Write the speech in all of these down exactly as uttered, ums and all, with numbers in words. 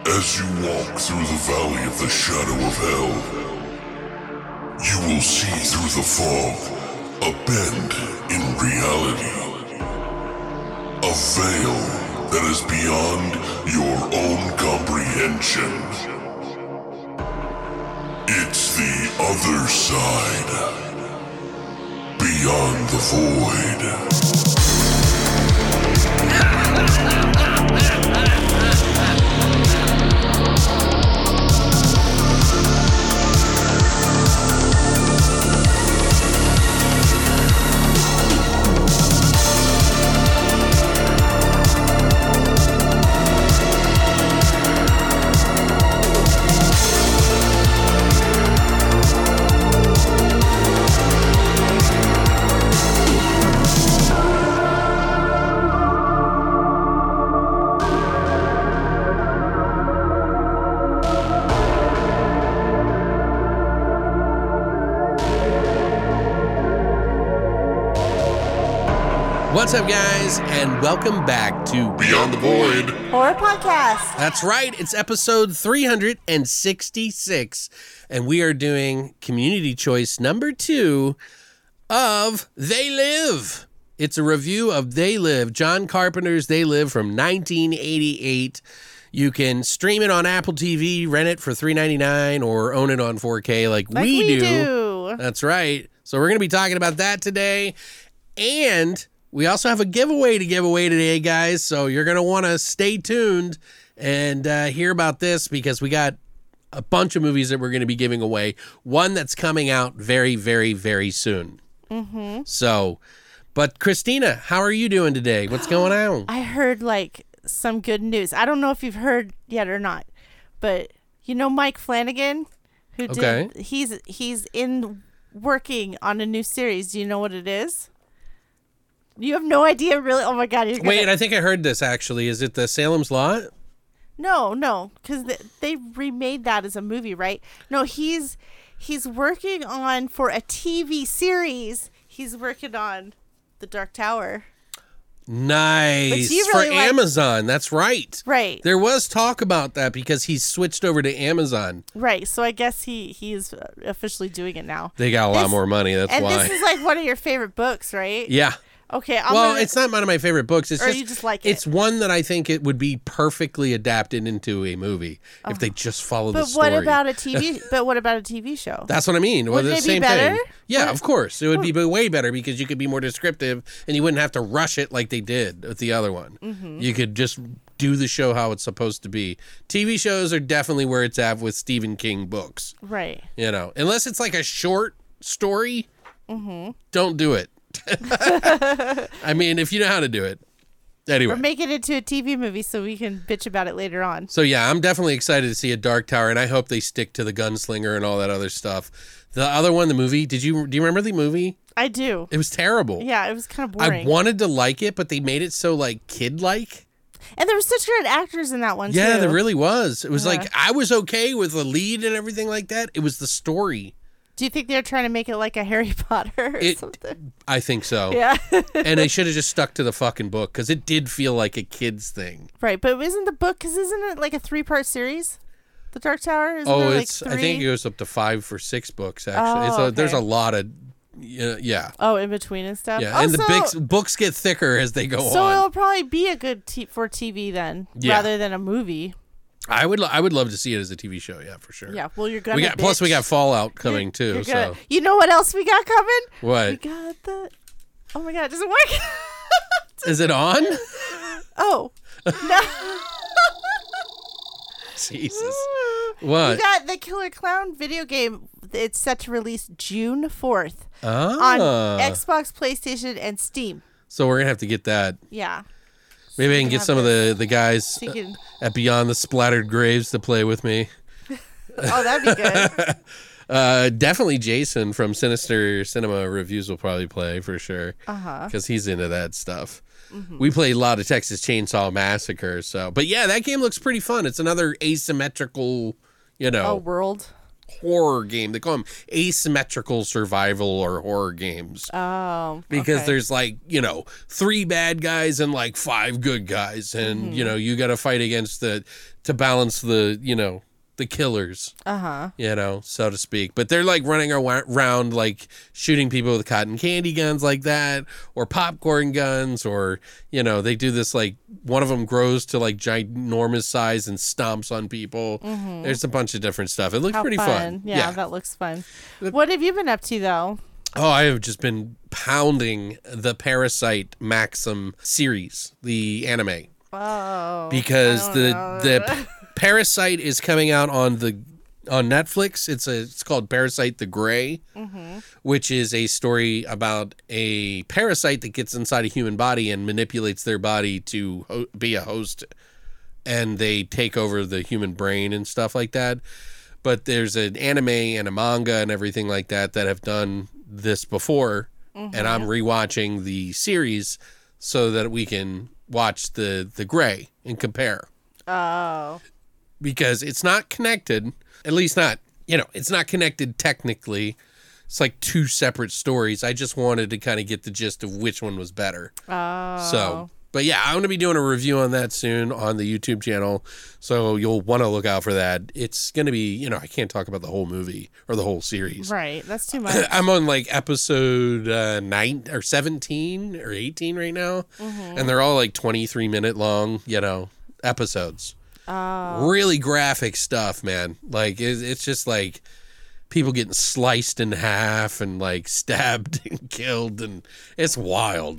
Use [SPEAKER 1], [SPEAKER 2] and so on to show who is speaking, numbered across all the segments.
[SPEAKER 1] As you walk through the valley of the shadow of hell, you will see through the fog a bend in reality. A veil that is beyond your own comprehension. It's the other side. Beyond the void.
[SPEAKER 2] What's up, guys, and welcome back to Beyond the Void
[SPEAKER 3] Horror Podcast.
[SPEAKER 2] That's right, it's episode three hundred sixty-six, and we are doing community choice number two of They Live. It's a review of They Live, John Carpenter's They Live from nineteen eighty-eight. You can stream it on Apple T V, rent it for three ninety-nine, or own it on four K like,
[SPEAKER 3] like
[SPEAKER 2] we,
[SPEAKER 3] we
[SPEAKER 2] do.
[SPEAKER 3] do.
[SPEAKER 2] That's right. So we're going to be talking about that today, and we also have a giveaway to give away today, guys, so you're going to want to stay tuned and uh, hear about this because we got a bunch of movies that we're going to be giving away. One that's coming out very, very, very soon.
[SPEAKER 3] Mm-hmm.
[SPEAKER 2] So, but Christina, how are you doing today? What's going on?
[SPEAKER 3] I heard, like, some good news. I don't know if you've heard yet or not, but you know Mike Flanagan? Who did,
[SPEAKER 2] Okay.
[SPEAKER 3] He's, he's in working on a new series. Do you know what it is? You have no idea, really? Oh, my God. You're gonna...
[SPEAKER 2] Wait, I think I heard this, actually. Is it the Salem's Lot?
[SPEAKER 3] No, no, because they, they remade that as a movie, right? No, he's he's working on, for a T V series, he's working on The Dark Tower.
[SPEAKER 2] Nice.
[SPEAKER 3] Really
[SPEAKER 2] For
[SPEAKER 3] like...
[SPEAKER 2] Amazon, that's right.
[SPEAKER 3] Right.
[SPEAKER 2] There was talk about that because he switched over to Amazon.
[SPEAKER 3] Right, so I guess he, he is officially doing it now.
[SPEAKER 2] They got a
[SPEAKER 3] this,
[SPEAKER 2] lot more money, that's
[SPEAKER 3] and
[SPEAKER 2] why.
[SPEAKER 3] And this is like one of your favorite books, right?
[SPEAKER 2] Yeah.
[SPEAKER 3] Okay, I'm
[SPEAKER 2] well,
[SPEAKER 3] gonna...
[SPEAKER 2] it's not one of my favorite books. It's
[SPEAKER 3] or
[SPEAKER 2] just,
[SPEAKER 3] you just like it.
[SPEAKER 2] It's one that I think it would be perfectly adapted into a movie oh. if they just follow
[SPEAKER 3] but
[SPEAKER 2] the story.
[SPEAKER 3] But what about a T V? But what about a T V show?
[SPEAKER 2] That's what I mean.
[SPEAKER 3] Would
[SPEAKER 2] well, the
[SPEAKER 3] it
[SPEAKER 2] same
[SPEAKER 3] be better?
[SPEAKER 2] Thing. Yeah,
[SPEAKER 3] would
[SPEAKER 2] of course. It would be way better because you could be more descriptive and you wouldn't have to rush it like they did with the other one.
[SPEAKER 3] Mm-hmm.
[SPEAKER 2] You could just do the show how it's supposed to be. T V shows are definitely where it's at with Stephen King books.
[SPEAKER 3] Right.
[SPEAKER 2] You know, unless it's like a short story,
[SPEAKER 3] mm-hmm.
[SPEAKER 2] don't do it. I mean, if you know how to do it. Anyway.
[SPEAKER 3] Or make it into a T V movie so we can bitch about it later on.
[SPEAKER 2] So, yeah, I'm definitely excited to see a Dark Tower, and I hope they stick to the gunslinger and all that other stuff. The other one, the movie, did you do you remember the movie?
[SPEAKER 3] I do.
[SPEAKER 2] It was terrible.
[SPEAKER 3] Yeah, it was kind of boring.
[SPEAKER 2] I wanted to like it, but they made it so, like, kid-like.
[SPEAKER 3] And there were such good actors in that one,
[SPEAKER 2] yeah,
[SPEAKER 3] too.
[SPEAKER 2] Yeah, there really was. It was
[SPEAKER 3] yeah.
[SPEAKER 2] like, I was okay with the lead and everything like that. It was the story.
[SPEAKER 3] Do you think they're trying to make it like a Harry Potter or
[SPEAKER 2] it,
[SPEAKER 3] something?
[SPEAKER 2] I think so.
[SPEAKER 3] Yeah.
[SPEAKER 2] And they should have just stuck to the fucking book because it did feel like a kid's thing.
[SPEAKER 3] Right, but isn't the book, because isn't it like a three-part series? The Dark Tower? Isn't
[SPEAKER 2] oh,
[SPEAKER 3] there
[SPEAKER 2] it's.
[SPEAKER 3] like
[SPEAKER 2] I think it goes up to five for six books, actually.
[SPEAKER 3] Oh,
[SPEAKER 2] it's a,
[SPEAKER 3] okay.
[SPEAKER 2] There's a lot of, uh, yeah.
[SPEAKER 3] Oh, in between and stuff?
[SPEAKER 2] Yeah,
[SPEAKER 3] oh,
[SPEAKER 2] and the
[SPEAKER 3] so,
[SPEAKER 2] books, books get thicker as they go
[SPEAKER 3] so
[SPEAKER 2] on.
[SPEAKER 3] So it'll probably be a good t- for T V then,
[SPEAKER 2] yeah.
[SPEAKER 3] rather than a movie.
[SPEAKER 2] I would I would love to see it as a T V show, yeah, for sure.
[SPEAKER 3] Yeah, well, you're gonna.
[SPEAKER 2] We got
[SPEAKER 3] bitch.
[SPEAKER 2] plus we got Fallout coming
[SPEAKER 3] you're,
[SPEAKER 2] too.
[SPEAKER 3] You're
[SPEAKER 2] so
[SPEAKER 3] gonna, you know what else we got coming?
[SPEAKER 2] What?
[SPEAKER 3] We got the. Oh my God! Does it work?
[SPEAKER 2] Is it on?
[SPEAKER 3] Oh no!
[SPEAKER 2] Jesus! What?
[SPEAKER 3] We got the Killer Clown video game. It's set to release June fourth
[SPEAKER 2] oh.
[SPEAKER 3] on Xbox, PlayStation, and Steam.
[SPEAKER 2] So we're gonna have to get that.
[SPEAKER 3] Yeah.
[SPEAKER 2] Maybe
[SPEAKER 3] so
[SPEAKER 2] I can get some this. of the, the guys
[SPEAKER 3] so can...
[SPEAKER 2] at Beyond the Splattered Graves to play with me.
[SPEAKER 3] Oh, that'd be good.
[SPEAKER 2] uh, definitely Jason from Sinister Cinema Reviews will probably play for sure.
[SPEAKER 3] Uh-huh.
[SPEAKER 2] Because he's into that stuff.
[SPEAKER 3] Mm-hmm.
[SPEAKER 2] We play a lot of Texas Chainsaw Massacre. So, but yeah, that game looks pretty fun. It's another asymmetrical, you know.
[SPEAKER 3] Oh, world.
[SPEAKER 2] horror game. They call them asymmetrical survival or horror games.
[SPEAKER 3] Oh,
[SPEAKER 2] because
[SPEAKER 3] okay.
[SPEAKER 2] there's like, you know, three bad guys and like five good guys. And,
[SPEAKER 3] Mm-hmm.
[SPEAKER 2] you know, you got to fight against the, to balance the, you know, the killers,
[SPEAKER 3] Uh-huh.
[SPEAKER 2] you know, so to speak. But they're like running around, like shooting people with cotton candy guns like that, or popcorn guns, or, you know, they do this like one of them grows to like ginormous size and stomps on people.
[SPEAKER 3] Mm-hmm.
[SPEAKER 2] There's a bunch of different stuff. It looks
[SPEAKER 3] How
[SPEAKER 2] pretty
[SPEAKER 3] fun.
[SPEAKER 2] fun.
[SPEAKER 3] Yeah, that looks fun. What have you been up to, though?
[SPEAKER 2] Oh, I have just been pounding the Parasite Maxim series, the anime,
[SPEAKER 3] Oh.
[SPEAKER 2] because
[SPEAKER 3] I
[SPEAKER 2] the
[SPEAKER 3] don't know.
[SPEAKER 2] the Parasite is coming out on the on Netflix. It's a it's called Parasite the Gray,
[SPEAKER 3] Mm-hmm.
[SPEAKER 2] which is a story about a parasite that gets inside a human body and manipulates their body to ho- be a host, and they take over the human brain and stuff like that. But there's an anime and a manga and everything like that that have done this before, and I'm rewatching the series so that we can watch the the Gray and compare,
[SPEAKER 3] Oh.
[SPEAKER 2] because it's not connected, at least not, you know, it's not connected technically. It's like two separate stories. I just wanted to kind of get the gist of which one was better.
[SPEAKER 3] Oh.
[SPEAKER 2] So, but yeah, I'm going to be doing a review on that soon on the YouTube channel. So you'll want to look out for that. It's going to be, you know, I can't talk about the whole movie or the whole series.
[SPEAKER 3] Right. That's too much.
[SPEAKER 2] I'm on like episode uh, nine or seventeen or eighteen right now.
[SPEAKER 3] Mm-hmm.
[SPEAKER 2] And they're all like twenty-three minute long, you know, episodes.
[SPEAKER 3] Oh.
[SPEAKER 2] Really graphic stuff, man. Like it, it's just like people getting sliced in half and like stabbed and killed, and it's wild.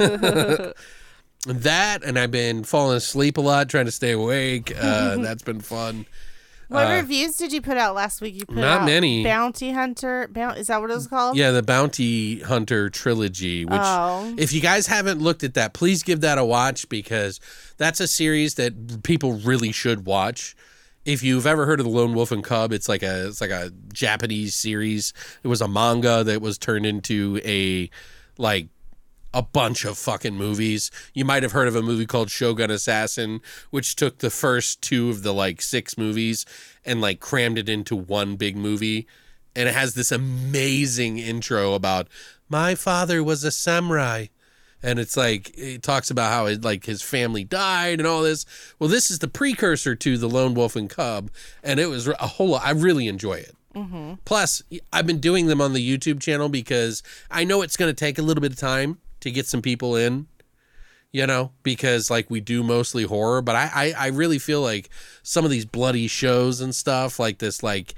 [SPEAKER 2] That, and I've been falling asleep a lot trying to stay awake. Uh, that's been fun.
[SPEAKER 3] What
[SPEAKER 2] Uh,
[SPEAKER 3] reviews did you put out last week? You put
[SPEAKER 2] not
[SPEAKER 3] out
[SPEAKER 2] many.
[SPEAKER 3] Bounty Hunter. Bount is that what it was called?
[SPEAKER 2] Yeah, the Bounty Hunter trilogy, which
[SPEAKER 3] Oh.
[SPEAKER 2] if you guys haven't looked at that, please give that a watch, because that's a series that people really should watch. If you've ever heard of the Lone Wolf and Cub, it's like a it's like a Japanese series. It was a manga that was turned into a like a bunch of fucking movies. You might have heard of a movie called Shogun Assassin, which took the first two of the like six movies and like crammed it into one big movie. And it has this amazing intro about my father was a samurai. And it's like, it talks about how it, like his family died and all this. Well, this is the precursor to the Lone Wolf and Cub. And it was a whole lot. I really enjoy it. Mm-hmm. Plus, I've been doing them on the YouTube channel because I know it's going to take a little bit of time to get some people in, you know, because like we do mostly horror, but I, I, I really feel like some of these bloody shows and stuff like this, like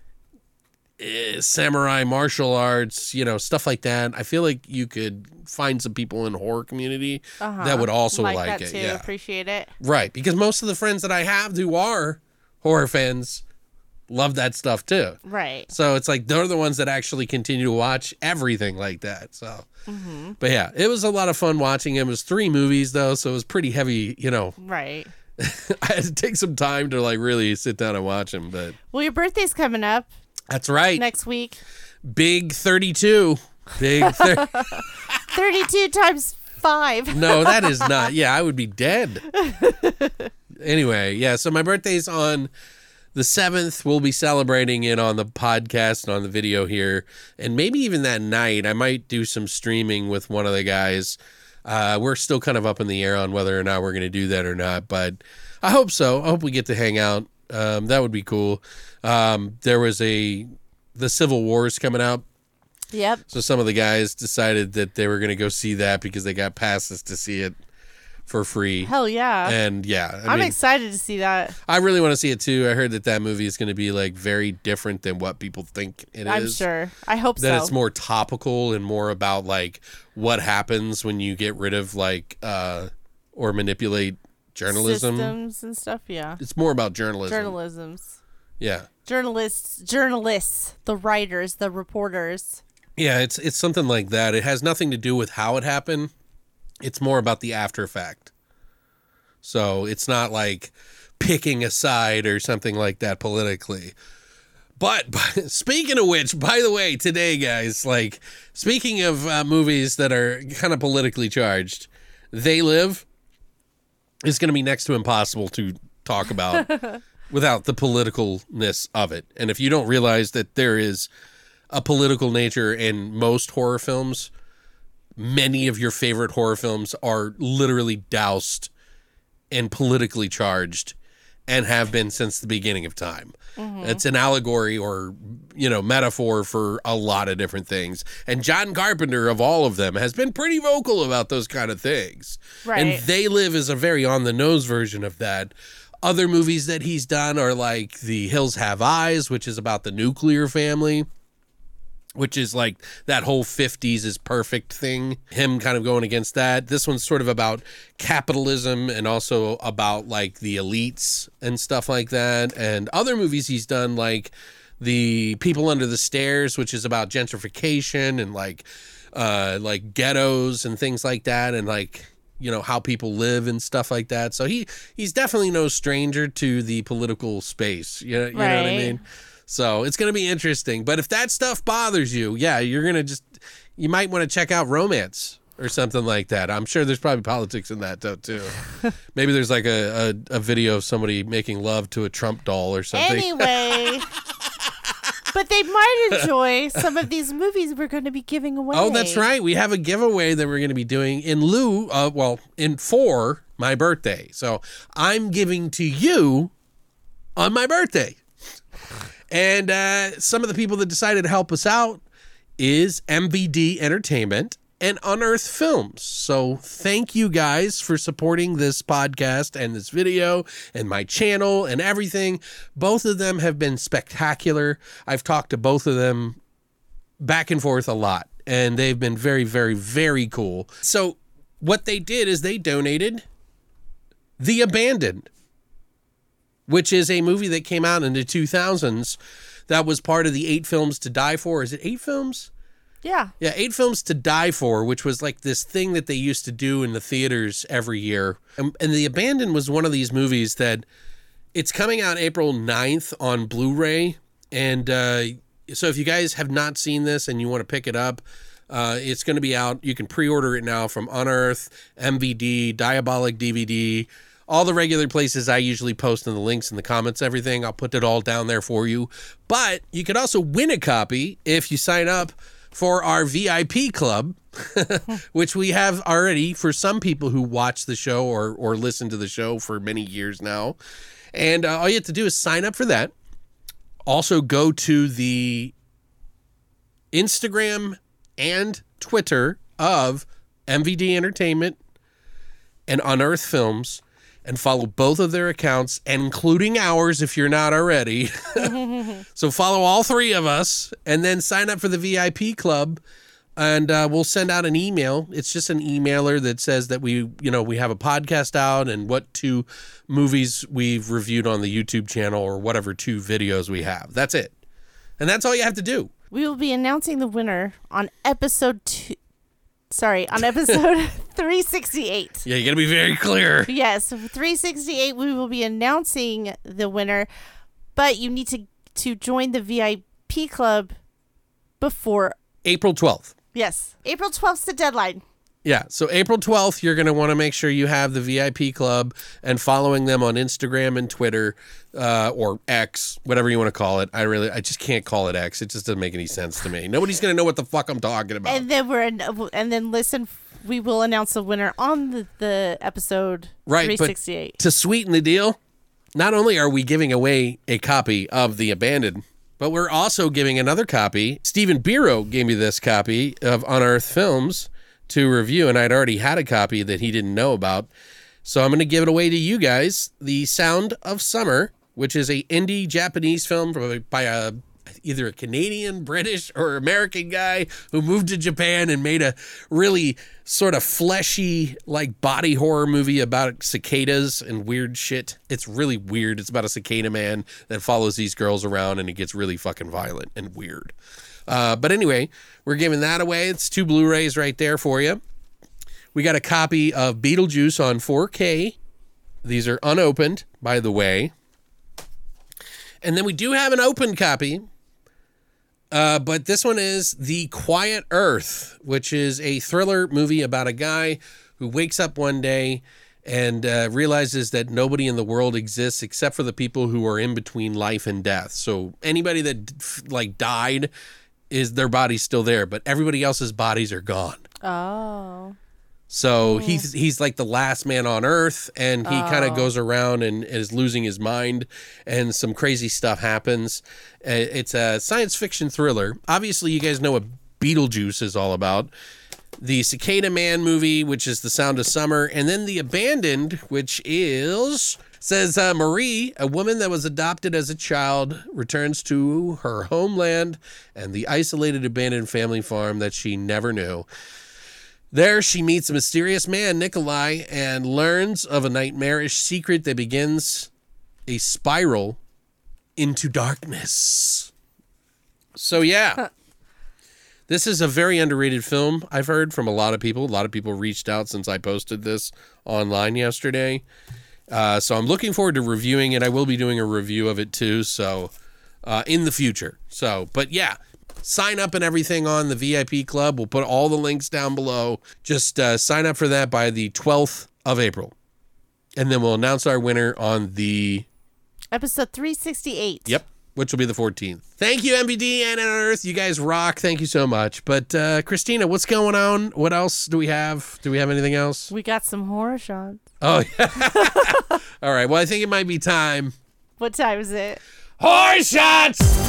[SPEAKER 2] eh, samurai martial arts, you know, stuff like that. I feel like you could find some people in the horror community
[SPEAKER 3] Uh-huh.
[SPEAKER 2] that would also like,
[SPEAKER 3] like, that
[SPEAKER 2] it.
[SPEAKER 3] too.
[SPEAKER 2] Yeah.
[SPEAKER 3] Appreciate it.
[SPEAKER 2] Right. Because most of the friends that I have who are horror fans love that stuff too.
[SPEAKER 3] Right.
[SPEAKER 2] So it's like they're the ones that actually continue to watch everything like that. So, but yeah, it was a lot of fun watching him. It was three movies though, so it was pretty heavy. You know,
[SPEAKER 3] Right.
[SPEAKER 2] I had to take some time to like really sit down and watch him. But
[SPEAKER 3] Well, your birthday's coming up
[SPEAKER 2] that's right,
[SPEAKER 3] next week.
[SPEAKER 2] big thirty-two, big. thir-
[SPEAKER 3] thirty-two times five.
[SPEAKER 2] No, that is not. Yeah, I would be dead. Anyway, yeah. So my birthday's on the seventh. We'll be celebrating it on the podcast and on the video here. And maybe even that night, I might do some streaming with one of the guys. Uh, we're still kind of up in the air on whether or not we're going to do that or not. But I hope so. I hope we get to hang out. Um, that would be cool. Um, there was a, the Civil War is coming out.
[SPEAKER 3] Yep.
[SPEAKER 2] So some of the guys decided that they were going to go see that because they got passes to see it for free.
[SPEAKER 3] Hell yeah.
[SPEAKER 2] And yeah, I
[SPEAKER 3] I'm
[SPEAKER 2] mean,
[SPEAKER 3] excited to see that.
[SPEAKER 2] I really want to see it too. I heard that that movie is going to be like very different than what people think it
[SPEAKER 3] I'm
[SPEAKER 2] is.
[SPEAKER 3] sure. I hope
[SPEAKER 2] That
[SPEAKER 3] so.
[SPEAKER 2] it's more topical and more about like what happens when you get rid of like uh or manipulate journalism.
[SPEAKER 3] Systems and stuff. Yeah.
[SPEAKER 2] It's more about journalism.
[SPEAKER 3] Journalisms.
[SPEAKER 2] Yeah.
[SPEAKER 3] Journalists. Journalists. The writers. The reporters.
[SPEAKER 2] Yeah, it's it's something like that. It has nothing to do with how it happened. It's more about the after effect. So it's not like picking a side or something like that politically. But, but speaking of which, by the way, today, guys, like speaking of uh, movies that are kind of politically charged, They Live is going to be next to impossible to talk about. without the politicalness of it. And if you don't realize that there is a political nature in most horror films, many of your favorite horror films are literally doused and politically charged and have been since the beginning of time. Mm-hmm. It's an allegory or, you know, metaphor for a lot of different things. And John Carpenter, of all of them, has been pretty vocal about those kind of things.
[SPEAKER 3] Right.
[SPEAKER 2] And They Live is a very on-the-nose version of that. Other movies that he's done are like The Hills Have Eyes, which is about the nuclear family, which is like that whole fifties is perfect thing, him kind of going against that. This one's sort of about capitalism and also about like the elites and stuff like that. And other movies he's done, like The People Under the Stairs, which is about gentrification and like uh, like ghettos and things like that, and like, you know, how people live and stuff like that. So he he's definitely no stranger to the political space. You know, you
[SPEAKER 3] right.
[SPEAKER 2] know what I mean? So it's going to be interesting. But if that stuff bothers you, yeah, you're going to just, you might want to check out Romance or something like that. I'm sure there's probably politics in that though, too. Maybe there's like a, a, a video of somebody making love to a Trump doll or something.
[SPEAKER 3] Anyway. But they might enjoy some of these movies we're going to be giving away.
[SPEAKER 2] Oh, that's right. We have a giveaway that we're going to be doing in lieu of, well, in for my birthday. So I'm giving to you on my birthday. And uh, some of the people that decided to help us out is M V D Entertainment and Unearth Films. So thank you guys for supporting this podcast and this video and my channel and everything. Both of them have been spectacular. I've talked to both of them back and forth a lot, and they've been very, very, very cool. So what they did is they donated The Abandoned, which is a movie that came out in the two thousands that was part of the Eight Films to Die For. Is it eight films?
[SPEAKER 3] Yeah.
[SPEAKER 2] Yeah, Eight Films to Die For, which was like this thing that they used to do in the theaters every year. And, and The Abandoned was one of these movies that it's coming out April ninth on Blu-ray. And uh, so if you guys have not seen this and you want to pick it up, uh, it's going to be out. You can pre-order it now from Unearth, M V D, Diabolic D V D, all the regular places I usually post in the links in the comments, everything. I'll put it all down there for you. But you could also win a copy if you sign up for our V I P club, which we have already for some people who watch the show or, or listen to the show for many years now. And uh, all you have to do is sign up for that. Also go to the Instagram and Twitter of M V D Entertainment and Unearth Films, and follow both of their accounts, including ours if you're not already. So follow all three of us and then sign up for the V I P club, and uh, we'll send out an email. It's just an emailer that says that we, you know, we have a podcast out and what two movies we've reviewed on the YouTube channel or whatever two videos we have. That's it. And that's all you have to do.
[SPEAKER 3] We will be announcing the winner on episode two. Sorry, on episode three sixty-eight.
[SPEAKER 2] Yeah, you got to be very clear.
[SPEAKER 3] Yes, three sixty-eight, we will be announcing the winner, but you need to, to join the V I P club before
[SPEAKER 2] April twelfth.
[SPEAKER 3] Yes, April twelfth is the deadline.
[SPEAKER 2] Yeah, so April twelfth, you're going to want to make sure you have the V I P club and following them on Instagram and Twitter, uh, or X, whatever you want to call it. I really, I just can't call it X. It just doesn't make any sense to me. Nobody's going to know what the fuck I'm talking about.
[SPEAKER 3] And then we're, and then listen, we will announce the winner on the, the episode
[SPEAKER 2] right,
[SPEAKER 3] three sixty-eight.
[SPEAKER 2] But to sweeten the deal, not only are we giving away a copy of The Abandoned, but we're also giving another copy. Stephen Biro gave me this copy of Unearth Films to review, and I'd already had a copy that he didn't know about. So I'm going to give it away to you guys. The Sound of Summer, which is a indie Japanese film by a either a Canadian, British, or American guy who moved to Japan and made a really sort of fleshy, like body horror movie about cicadas and weird shit. It's really weird. It's about a cicada man that follows these girls around, and it gets really fucking violent and weird. Uh, but anyway, we're giving that away. It's two Blu-rays right there for you. We got a copy of Beetlejuice on four K. These are unopened, by the way. And then we do have an open copy. Uh, but this one is The Quiet Earth, which is a thriller movie about a guy who wakes up one day and uh, realizes that nobody in the world exists except for the people who are in between life and death. So anybody that like died, is their body's still there, but everybody else's bodies are gone.
[SPEAKER 3] Oh.
[SPEAKER 2] So he's he's like the last man on Earth, and he oh. kind of goes around and is losing his mind, and some crazy stuff happens. It's a science fiction thriller. Obviously, you guys know what Beetlejuice is all about. The Cicada Man movie, which is The Sound of Summer, and then The Abandoned, which is... Says uh, Marie, a woman that was adopted as a child, returns to her homeland and the isolated abandoned family farm that she never knew. There, she meets a mysterious man, Nikolai, and learns of a nightmarish secret that begins a spiral into darkness. So, yeah. This is a very underrated film, I've heard from a lot of people. A lot of people reached out since I posted this online yesterday. Uh, so I'm looking forward to reviewing it. I will be doing a review of it, too, so uh, in the future. So, but, yeah. Sign up and everything on the V I P Club. We'll put all the links down below. Just uh, sign up for that by the twelfth of April. And then we'll announce our winner on the...
[SPEAKER 3] Episode three sixty-eight.
[SPEAKER 2] Yep, which will be the fourteenth. Thank you, M V D and Unearth. You guys rock. Thank you so much. But, uh, Christina, what's going on? What else do we have? Do we have anything else?
[SPEAKER 3] We got some horror shots.
[SPEAKER 2] Oh, yeah. All right. Well, I think it might be time.
[SPEAKER 3] What time is it?
[SPEAKER 2] Horror shots!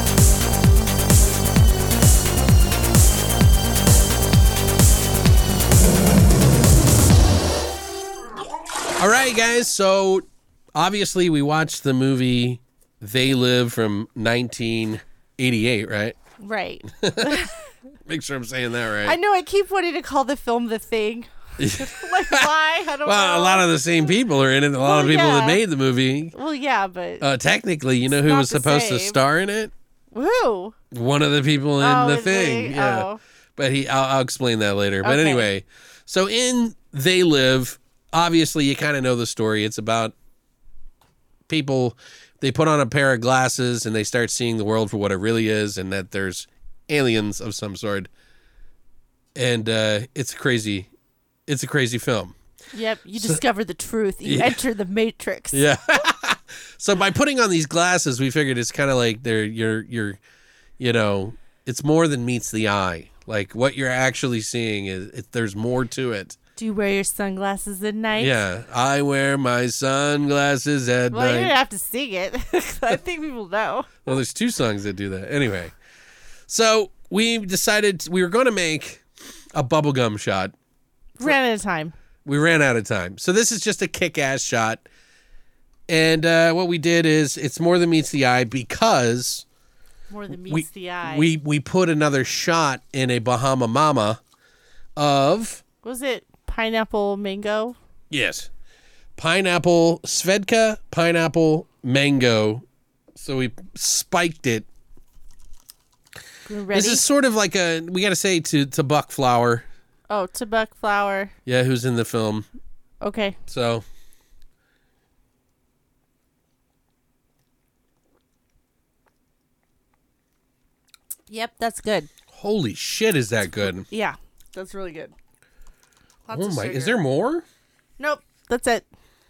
[SPEAKER 2] All right, guys, so obviously we watched the movie They Live from nineteen eighty-eight, right?
[SPEAKER 3] Right.
[SPEAKER 2] Make sure I'm saying that right.
[SPEAKER 3] I know, I keep wanting to call the film The Thing. Like, why? I don't
[SPEAKER 2] well,
[SPEAKER 3] know.
[SPEAKER 2] a lot of the same people are in it. A lot
[SPEAKER 3] well,
[SPEAKER 2] of people
[SPEAKER 3] yeah.
[SPEAKER 2] that made the movie.
[SPEAKER 3] Well, yeah, but...
[SPEAKER 2] Uh, technically, you know who was supposed
[SPEAKER 3] same.
[SPEAKER 2] to star in it?
[SPEAKER 3] Who?
[SPEAKER 2] One of the people in
[SPEAKER 3] oh,
[SPEAKER 2] The Thing.
[SPEAKER 3] They?
[SPEAKER 2] Yeah.
[SPEAKER 3] Oh.
[SPEAKER 2] But he, I'll, I'll explain that later. But
[SPEAKER 3] Okay.
[SPEAKER 2] anyway, so in They Live... Obviously, you kind of know the story. It's about people, they put on a pair of glasses and they start seeing the world for what it really is, and that there's aliens of some sort. And uh, it's crazy. It's a crazy film.
[SPEAKER 3] Yep, you so, discover the truth. You
[SPEAKER 2] yeah.
[SPEAKER 3] enter the Matrix.
[SPEAKER 2] Yeah. So by putting on these glasses, we figured it's kind of like they're you're you're, you know, it's more than meets the eye. Like what you're actually seeing is it, there's more to it.
[SPEAKER 3] Do you wear your sunglasses at night?
[SPEAKER 2] Yeah, I wear my sunglasses at
[SPEAKER 3] well,
[SPEAKER 2] night.
[SPEAKER 3] Well, you don't have to sing it. I think people know.
[SPEAKER 2] Well, there's two songs that do that. Anyway, so we decided we were going to make a bubblegum shot.
[SPEAKER 3] Ran out of time.
[SPEAKER 2] We ran out of time. So this is just a kick-ass shot. And uh, what we did is it's more than meets the eye because...
[SPEAKER 3] More than meets
[SPEAKER 2] we,
[SPEAKER 3] the eye.
[SPEAKER 2] We, we put another shot in a Bahama Mama of...
[SPEAKER 3] Was it... Pineapple mango?
[SPEAKER 2] Yes. Pineapple Svedka, pineapple mango. So we spiked it.
[SPEAKER 3] Ready?
[SPEAKER 2] This is sort of like a, we got to say to, to Buck Flower.
[SPEAKER 3] Oh, to Buck Flower.
[SPEAKER 2] Yeah, who's in the film.
[SPEAKER 3] Okay.
[SPEAKER 2] So.
[SPEAKER 3] Yep, that's good.
[SPEAKER 2] Holy shit, is that good?
[SPEAKER 3] Yeah, that's really good. Lots
[SPEAKER 2] oh my, is there more?
[SPEAKER 3] Nope, that's it.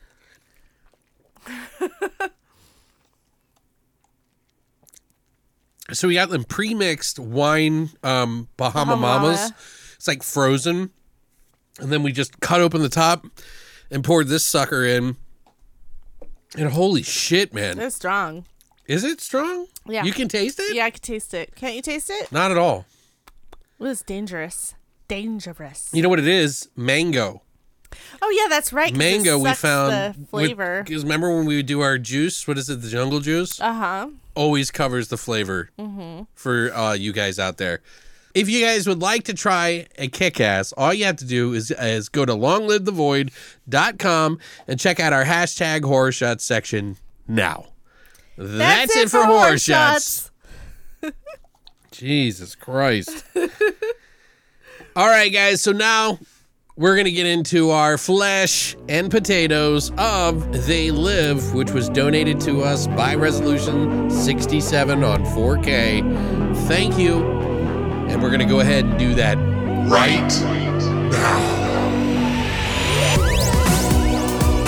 [SPEAKER 2] So we got them pre-mixed wine um, Bahama,
[SPEAKER 3] Bahama
[SPEAKER 2] Mamas. It's like frozen. And then we just cut open the top and poured this sucker in. And holy shit, man.
[SPEAKER 3] They're strong.
[SPEAKER 2] Is it strong?
[SPEAKER 3] Yeah.
[SPEAKER 2] You can taste it?
[SPEAKER 3] Yeah, I can taste it. Can't you taste it?
[SPEAKER 2] Not at all.
[SPEAKER 3] Well, it's dangerous. Dangerous.
[SPEAKER 2] You know what it is? Mango.
[SPEAKER 3] Oh yeah, that's right. 'cause
[SPEAKER 2] Mango
[SPEAKER 3] it
[SPEAKER 2] we
[SPEAKER 3] sucks
[SPEAKER 2] found
[SPEAKER 3] the flavor.
[SPEAKER 2] Because remember when we would do our juice? What is it? The jungle juice?
[SPEAKER 3] Uh huh.
[SPEAKER 2] Always covers the flavor
[SPEAKER 3] Mm-hmm.
[SPEAKER 2] for uh, you guys out there. If you guys would like to try a kick-ass, all you have to do is, is go to long live the void dot com and check out our hashtag horror shots section now. That's, That's it, it for, for horror shots. shots. Jesus Christ. All right, guys. So now we're going to get into our flesh and potatoes of They Live, which was donated to us by Resolution sixty-seven on four K. Thank you. And we're going to go ahead and do that right now.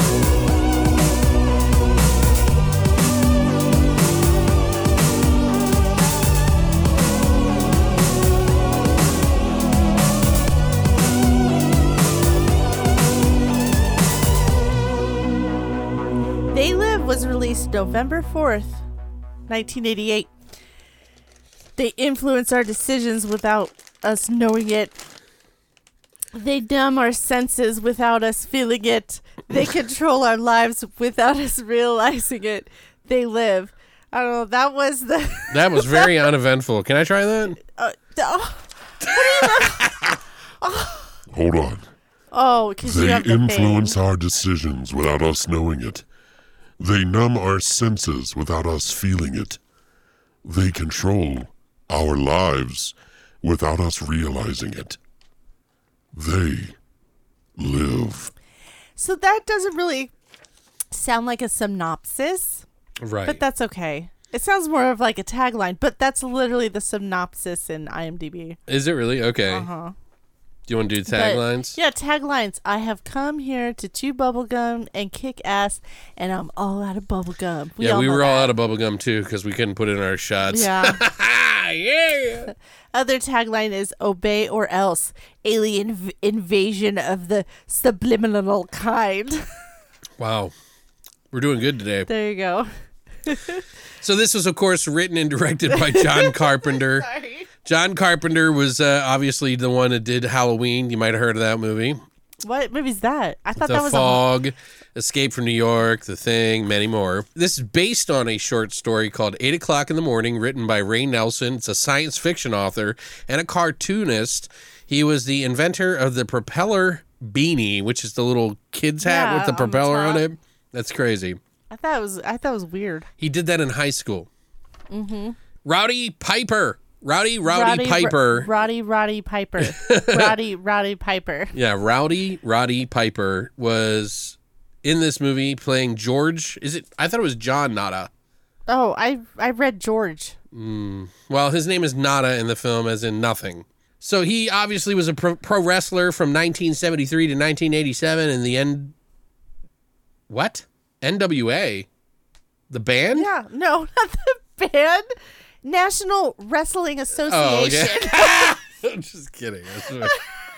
[SPEAKER 3] November fourth, nineteen eighty-eight. They influence our decisions without us knowing it. They numb our senses without us feeling it. They control our lives without us realizing it. They live. I don't know. That was the...
[SPEAKER 2] That was very uneventful. Can I try that?
[SPEAKER 3] Uh, oh, what do you
[SPEAKER 1] Hold on.
[SPEAKER 3] Oh, because you
[SPEAKER 1] They
[SPEAKER 3] have the
[SPEAKER 1] influence
[SPEAKER 3] thing.
[SPEAKER 1] our decisions without us knowing it. They numb our senses without us feeling it. They control our lives without us realizing it. They live.
[SPEAKER 3] So that doesn't really sound like a synopsis,
[SPEAKER 2] Right.
[SPEAKER 3] but that's okay. It sounds more of like a tagline, but that's literally the synopsis in IMDb.
[SPEAKER 2] Is it really? Okay.
[SPEAKER 3] Uh-huh.
[SPEAKER 2] Do you want to do
[SPEAKER 3] But-
[SPEAKER 2] taglines?
[SPEAKER 3] Yeah, taglines. I have come here to chew bubblegum and kick ass, and I'm all out of bubblegum. We
[SPEAKER 2] yeah,
[SPEAKER 3] all
[SPEAKER 2] we
[SPEAKER 3] know
[SPEAKER 2] were all
[SPEAKER 3] that.
[SPEAKER 2] out of bubblegum too because we couldn't put it in our shots.
[SPEAKER 3] Yeah.
[SPEAKER 2] yeah.
[SPEAKER 3] Other tagline is obey or else. Alien v- invasion of the subliminal kind.
[SPEAKER 2] Wow. We're doing good today.
[SPEAKER 3] There you go.
[SPEAKER 2] So this was, of course, written and directed by John Carpenter.
[SPEAKER 3] Sorry.
[SPEAKER 2] John Carpenter was uh, obviously the one that did Halloween. You might have heard of that movie.
[SPEAKER 3] What movie's that? I thought
[SPEAKER 2] The
[SPEAKER 3] that was
[SPEAKER 2] Fog, Escape from New York, The Thing, many more. This is based on a short story called Eight O'Clock in the Morning, written by Ray Nelson. It's a science fiction author and a cartoonist. He was the inventor of the propeller beanie, which is the little kid's hat
[SPEAKER 3] Yeah,
[SPEAKER 2] with the
[SPEAKER 3] on the
[SPEAKER 2] propeller on
[SPEAKER 3] top.
[SPEAKER 2] it. That's crazy.
[SPEAKER 3] a, I thought it was. I thought it was weird.
[SPEAKER 2] He did that in high school. Mm-hmm. Rowdy Piper. Rowdy, Rowdy,
[SPEAKER 3] Roddy,
[SPEAKER 2] Piper.
[SPEAKER 3] R- Roddy, Roddy Piper. Roddy, Roddy Piper.
[SPEAKER 2] Yeah, Rowdy Roddy Piper was in this movie playing George. Is it? I thought it was John Nada.
[SPEAKER 3] Oh, I I read George.
[SPEAKER 2] Well, his name is Nada in the film, as in nothing. So he obviously was a pro, pro wrestler from nineteen seventy-three to nineteen eighty-seven in the N. What? N W A? The band?
[SPEAKER 3] Yeah, no, not the band. National Wrestling Association.
[SPEAKER 2] Oh, okay. I'm just kidding. That's where,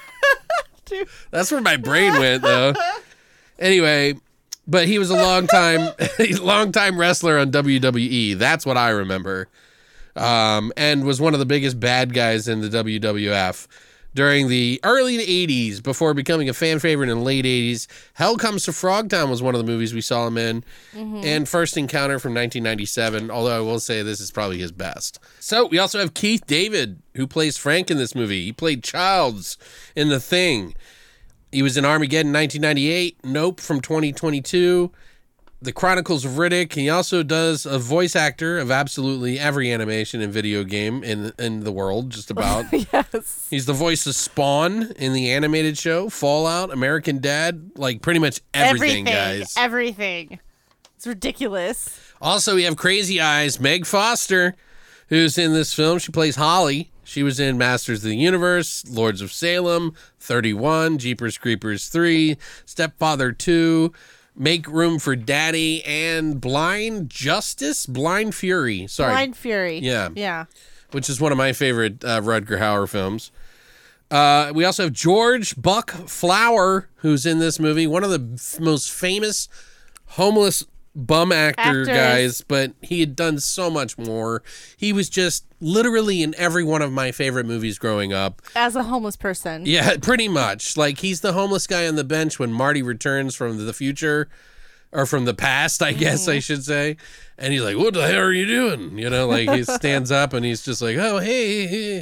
[SPEAKER 3] Dude.
[SPEAKER 2] that's where my brain went, though. Anyway, but he was a long time, long time wrestler on W W E. That's what I remember, um, and was one of the biggest bad guys in the W W F during the early eighties. Before becoming a fan favorite in the late eighties, Hell Comes to Frogtown was one of the movies we saw him in,
[SPEAKER 3] Mm-hmm.
[SPEAKER 2] and First Encounter from nineteen ninety-seven. Although I will say this is probably his best. So we also have Keith David, who plays Frank in this movie. He played Childs in The Thing. He was in Armageddon nineteen ninety-eight, Nope from twenty twenty-two, The Chronicles of Riddick. He also does a voice actor of absolutely every animation and video game in in the world, just about.
[SPEAKER 3] Yes.
[SPEAKER 2] He's the voice of Spawn in the animated show, Fallout, American Dad, like pretty much everything, guys.
[SPEAKER 3] Everything. It's ridiculous.
[SPEAKER 2] Also, we have Crazy Eyes, Meg Foster, who's in this film. She plays Holly. She was in Masters of the Universe, Lords of Salem, thirty-one, Jeepers Creepers three, Stepfather two, Make Room for Daddy, and Blind Justice? Blind Fury. Sorry.
[SPEAKER 3] Blind Fury.
[SPEAKER 2] Yeah.
[SPEAKER 3] Yeah.
[SPEAKER 2] Which is one of my favorite uh, Rutger Hauer films. Uh, we also have George Buck Flower, who's in this movie. One of the f- most famous homeless bum actor
[SPEAKER 3] Actors.
[SPEAKER 2] guys, but he had done so much more. He was just literally in every one of my favorite movies growing up.
[SPEAKER 3] As a homeless person.
[SPEAKER 2] Yeah, pretty much. Like, he's the homeless guy on the bench when Marty returns from the future, or from the past, I guess I should say. And he's like, what the hell are you doing? You know, like, he stands up and he's just like, oh, hey, hey.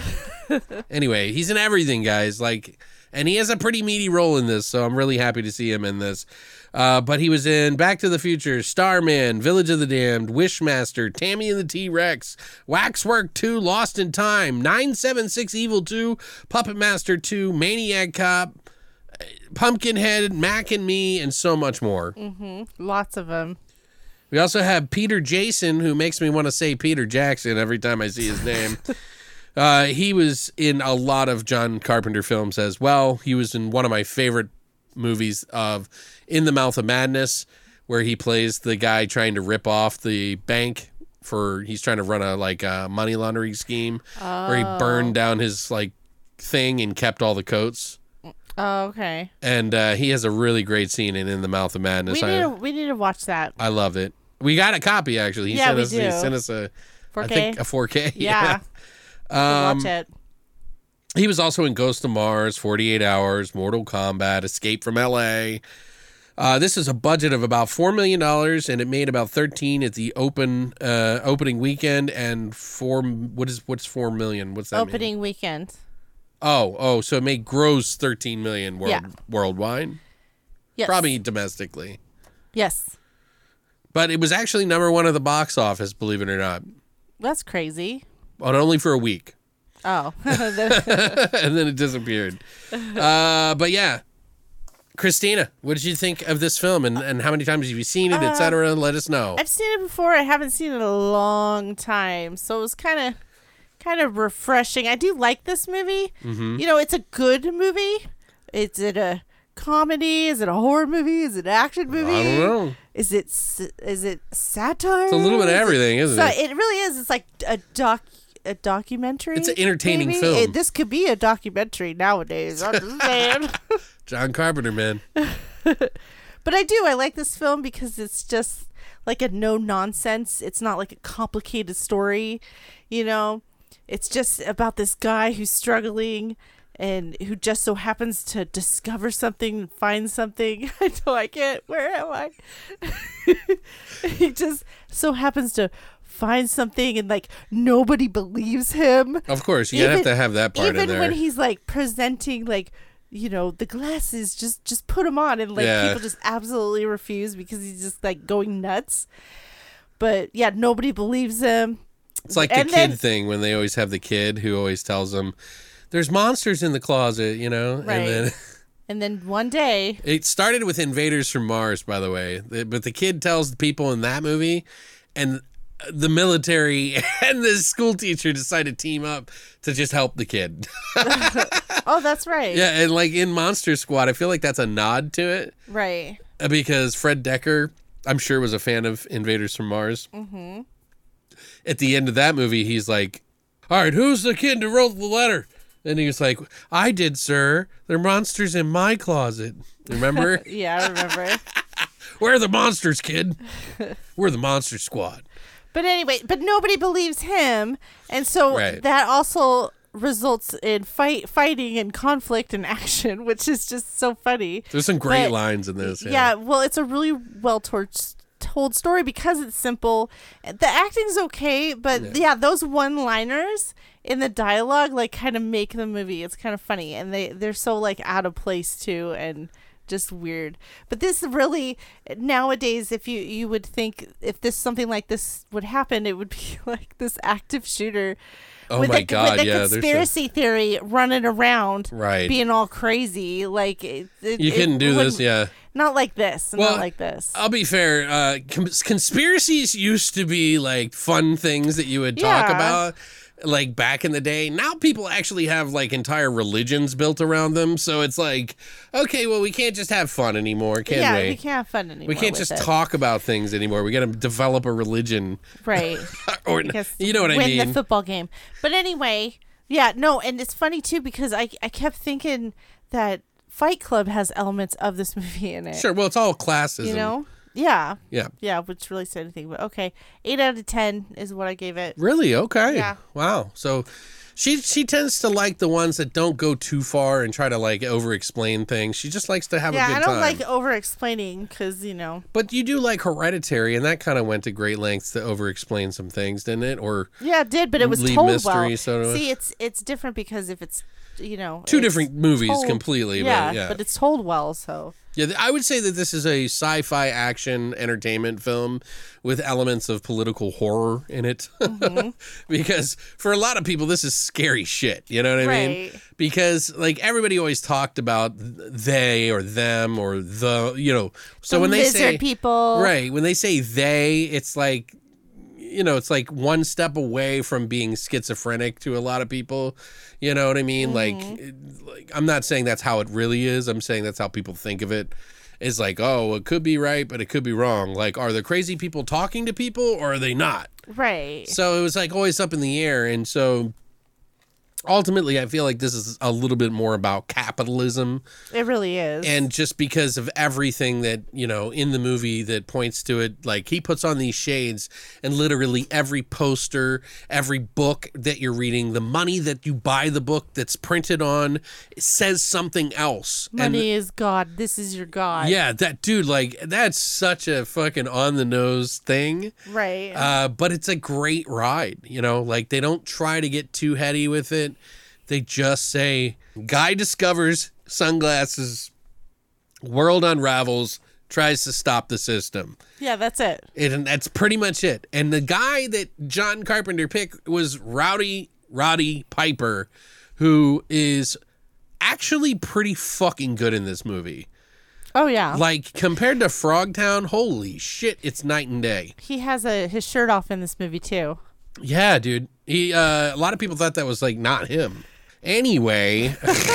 [SPEAKER 2] Anyway, he's in everything, guys. Like, and he has a pretty meaty role in this, so I'm really happy to see him in this. Uh, but he was in Back to the Future, Starman, Village of the Damned, Wishmaster, Tammy and the T-Rex, Waxwork two, Lost in Time, nine seven six Evil two, Puppet Master two, Maniac Cop, Pumpkinhead, Mac and Me, and so much more.
[SPEAKER 3] Lots of them.
[SPEAKER 2] We also have Peter Jason, who makes me want to say Peter Jackson every time I see his name. uh, he was in a lot of John Carpenter films as well. He was in one of my favorite movies of In the Mouth of Madness, where he plays the guy trying to rip off the bank for, he's trying to run a like a money laundering scheme,
[SPEAKER 3] Oh.
[SPEAKER 2] where he burned down his like thing and kept all the coats.
[SPEAKER 3] Oh, okay.
[SPEAKER 2] And uh, he has a really great scene in In the Mouth of Madness.
[SPEAKER 3] We need,
[SPEAKER 2] I,
[SPEAKER 3] to, we need to watch that.
[SPEAKER 2] I love it. We got a copy, actually. He
[SPEAKER 3] Yeah,
[SPEAKER 2] sent
[SPEAKER 3] we
[SPEAKER 2] us,
[SPEAKER 3] do.
[SPEAKER 2] He sent us a,
[SPEAKER 3] four K.
[SPEAKER 2] I think a four K.
[SPEAKER 3] Yeah.
[SPEAKER 2] yeah. Um,
[SPEAKER 3] watch it.
[SPEAKER 2] He was also in Ghost of Mars, forty-eight hours, Mortal Kombat, Escape from L A. Uh, this is a budget of about four million dollars, and it made about thirteen at the open uh, opening weekend, and four. What is what's four million? What's that?
[SPEAKER 3] Opening
[SPEAKER 2] mean?
[SPEAKER 3] weekend.
[SPEAKER 2] Oh, oh, so it made gross thirteen million world,
[SPEAKER 3] Yeah.
[SPEAKER 2] worldwide,
[SPEAKER 3] Yes.
[SPEAKER 2] probably domestically,
[SPEAKER 3] Yes.
[SPEAKER 2] but it was actually number one at the box office. Believe it or not,
[SPEAKER 3] That's crazy.
[SPEAKER 2] but only for a week,
[SPEAKER 3] Oh.
[SPEAKER 2] and then it disappeared. Uh, but yeah. Christina, what did you think of this film, and, and how many times have you seen it, et cetera? Let us know.
[SPEAKER 3] I've seen it before. I haven't seen it in a long time, so it was kind of, kind of refreshing. I do like this movie.
[SPEAKER 2] Mm-hmm.
[SPEAKER 3] You know, it's a good movie. Is it a comedy? Is it a horror movie? Is it an action movie?
[SPEAKER 2] I don't know.
[SPEAKER 3] Is it s- is it satire?
[SPEAKER 2] It's a little bit of everything, isn't
[SPEAKER 3] so
[SPEAKER 2] it?
[SPEAKER 3] It really is. It's like a doc. A documentary.
[SPEAKER 2] It's an entertaining
[SPEAKER 3] maybe?
[SPEAKER 2] film.
[SPEAKER 3] It- this could be a documentary nowadays. I'm just saying.
[SPEAKER 2] John Carpenter, man.
[SPEAKER 3] But I do. I like this film because it's just like a no nonsense. It's not like a complicated story, you know. It's just about this guy who's struggling and who just so happens to discover something and find something. I know I can't. Where am I? He just so happens to find something and like nobody believes him.
[SPEAKER 2] Of course, you have to have that part
[SPEAKER 3] even
[SPEAKER 2] in there.
[SPEAKER 3] when he's like presenting like, you know, the glasses, just just put them on, and like
[SPEAKER 2] Yeah.
[SPEAKER 3] people just absolutely refuse because he's just like going nuts. But yeah, nobody believes him.
[SPEAKER 2] It's like the
[SPEAKER 3] and
[SPEAKER 2] kid
[SPEAKER 3] then-
[SPEAKER 2] thing when they always have the kid who always tells them, "There's monsters in the closet," you know.
[SPEAKER 3] Right.
[SPEAKER 2] And then
[SPEAKER 3] And then one day,
[SPEAKER 2] it started with Invaders from Mars, by the way. But the kid tells the people in that movie, and the military and the school teacher decide to team up to just help the kid.
[SPEAKER 3] oh, that's right.
[SPEAKER 2] Yeah, and like in Monster Squad, I feel like that's a nod to it.
[SPEAKER 3] Right.
[SPEAKER 2] Because Fred Decker, I'm sure, was a fan of Invaders from Mars. Mm-hmm. At the end of that movie, he's like, "All right, who's the kid who wrote the letter?" And he was like, "I did, sir. They're monsters in my closet." Remember?
[SPEAKER 3] Yeah, I remember.
[SPEAKER 2] Where are the monsters, kid? We're the Monster Squad.
[SPEAKER 3] But anyway, but nobody believes him, and so
[SPEAKER 2] Right.
[SPEAKER 3] that also results in fight, fighting, and conflict and action, which is just so funny.
[SPEAKER 2] There's some great
[SPEAKER 3] But-
[SPEAKER 2] lines in this.
[SPEAKER 3] Yeah.
[SPEAKER 2] Yeah.
[SPEAKER 3] well, it's a really well tor- told story because it's simple. The acting's okay, but
[SPEAKER 2] Yeah.
[SPEAKER 3] yeah, those one-liners in the dialogue like kind of make the movie. It's kind of funny, and they they're so like out of place too, and just weird. But this really nowadays, if you you would think if this something like this would happen, it would be like this active shooter.
[SPEAKER 2] Oh
[SPEAKER 3] with
[SPEAKER 2] my
[SPEAKER 3] the,
[SPEAKER 2] God,
[SPEAKER 3] with the
[SPEAKER 2] yeah, there's a-
[SPEAKER 3] conspiracy theory running around,
[SPEAKER 2] Right.
[SPEAKER 3] being all crazy. Like it, it,
[SPEAKER 2] You
[SPEAKER 3] it
[SPEAKER 2] couldn't do this,
[SPEAKER 3] wouldn't-
[SPEAKER 2] yeah.
[SPEAKER 3] Not like this.
[SPEAKER 2] Well,
[SPEAKER 3] not like this.
[SPEAKER 2] I'll be fair. Uh, cons- conspiracies used to be like fun things that you would talk
[SPEAKER 3] Yeah.
[SPEAKER 2] about, like back in the day. Now people actually have like entire religions built around them. So it's like, okay, well, we can't just have fun anymore, can
[SPEAKER 3] yeah,
[SPEAKER 2] we?
[SPEAKER 3] we can't have fun anymore.
[SPEAKER 2] We can't
[SPEAKER 3] with
[SPEAKER 2] just
[SPEAKER 3] it.
[SPEAKER 2] talk about things anymore. We got to develop a religion,
[SPEAKER 3] Right.
[SPEAKER 2] or
[SPEAKER 3] Because
[SPEAKER 2] you know what I
[SPEAKER 3] win
[SPEAKER 2] mean?
[SPEAKER 3] the football game. But anyway, yeah, no, and it's funny too because I I kept thinking that Fight Club has elements of this movie in it.
[SPEAKER 2] Sure. Well, it's all classism.
[SPEAKER 3] You know? Yeah.
[SPEAKER 2] Yeah.
[SPEAKER 3] Yeah, which really said anything, but okay. Eight out of ten is what I gave it.
[SPEAKER 2] Really? Okay.
[SPEAKER 3] Yeah.
[SPEAKER 2] Wow. So she she tends to like the ones that don't go too far and try to like over explain things. She just likes to have
[SPEAKER 3] Yeah,
[SPEAKER 2] a good
[SPEAKER 3] I don't
[SPEAKER 2] time.
[SPEAKER 3] like over explaining because, you know.
[SPEAKER 2] But you do like Hereditary, and that kind of went to great lengths to over explain some things, didn't it? Or
[SPEAKER 3] Yeah, it did, but it was
[SPEAKER 2] Leave
[SPEAKER 3] told
[SPEAKER 2] mystery,
[SPEAKER 3] well.
[SPEAKER 2] so do I.
[SPEAKER 3] See, it's it's different because if it's, you know.
[SPEAKER 2] two
[SPEAKER 3] it's
[SPEAKER 2] different movies
[SPEAKER 3] told-
[SPEAKER 2] completely.
[SPEAKER 3] Yeah,
[SPEAKER 2] but yeah.
[SPEAKER 3] but it's told well, so.
[SPEAKER 2] Yeah, th- I would say that this is a sci-fi action entertainment film with elements of political horror in it.
[SPEAKER 3] Mm-hmm.
[SPEAKER 2] Because for a lot of people, this is scary shit. You know what I mean?
[SPEAKER 3] Right.
[SPEAKER 2] Because like everybody always talked about they or them or the, you know. So
[SPEAKER 3] The
[SPEAKER 2] when they
[SPEAKER 3] lizard
[SPEAKER 2] say
[SPEAKER 3] people.
[SPEAKER 2] right, when they say they, it's like, you know, it's like one step away from being schizophrenic to a lot of people. You know what I mean? Like, it- like, I'm not saying that's how it really is. I'm saying that's how people think of it. It's like, oh, it could be right, but it could be wrong. Like, are the crazy people talking to people or are they not?
[SPEAKER 3] Right.
[SPEAKER 2] So it was like always up in the air. And so ultimately, I feel like this is a little bit more about capitalism.
[SPEAKER 3] It really is.
[SPEAKER 2] And just because of everything that, you know, in the movie that points to it, like he puts on these shades and literally every poster, every book that you're reading, the money that you buy the book that's printed on says something else.
[SPEAKER 3] Money
[SPEAKER 2] and,
[SPEAKER 3] is God. This is your God.
[SPEAKER 2] Yeah, that dude, like that's such a fucking on the nose thing.
[SPEAKER 3] Right.
[SPEAKER 2] Uh, but it's a great ride, you know, like they don't try to get too heady with it. They just say, guy discovers sunglasses, world unravels, tries to stop the system.
[SPEAKER 3] Yeah, that's it.
[SPEAKER 2] it. And that's pretty much it. And the guy that John Carpenter picked was Rowdy Roddy Piper, who is actually pretty fucking good in this movie.
[SPEAKER 3] Oh, yeah.
[SPEAKER 2] Like, compared to Frogtown, holy shit, it's night and day.
[SPEAKER 3] He has a his shirt off in this movie, too.
[SPEAKER 2] Yeah, dude. He uh, a lot of people thought that was like not him. Anyway,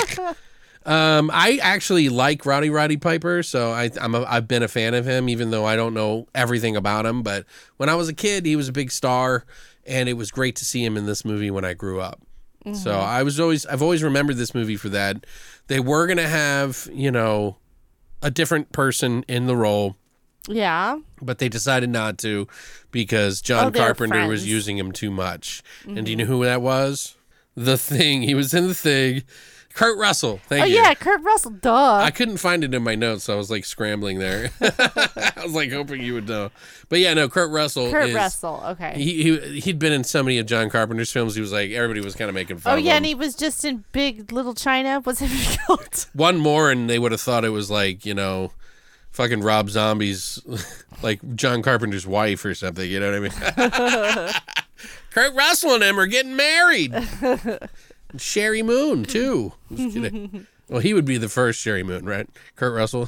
[SPEAKER 2] um, I actually like Rowdy Roddy Piper, so I, I'm a, I've been a fan of him, even though I don't know everything about him. But when I was a kid, he was a big star, and it was great to see him in this movie when I grew up. Mm-hmm. So I was always I've always remembered this movie for that. They were gonna have, you know, a different person in the role.
[SPEAKER 3] Yeah.
[SPEAKER 2] But they decided not to because John
[SPEAKER 3] oh,
[SPEAKER 2] Carpenter was
[SPEAKER 3] friends.
[SPEAKER 2] using him too much. Mm-hmm. And do you know who that was? The Thing. He was in The Thing. Kurt Russell. Thank
[SPEAKER 3] oh,
[SPEAKER 2] you.
[SPEAKER 3] Oh, yeah, Kurt Russell. Duh.
[SPEAKER 2] I couldn't find it in my notes, so I was like scrambling there. I was like hoping you would know. But yeah, no, Kurt Russell.
[SPEAKER 3] Kurt
[SPEAKER 2] is,
[SPEAKER 3] Russell. Okay.
[SPEAKER 2] He, he, he'd been in so many of John Carpenter's films. He was like, everybody was kind of making fun
[SPEAKER 3] oh,
[SPEAKER 2] of
[SPEAKER 3] yeah,
[SPEAKER 2] him.
[SPEAKER 3] and he was just in Big Little China. What's it called?
[SPEAKER 2] One more, and they would have thought it was like, you know, fucking Rob Zombie's, like John Carpenter's wife or something, you know what I mean? Kurt Russell and him are getting married. And Sherry Moon, too. Just kidding. Well, he would be the first Sherry Moon, right? Kurt Russell.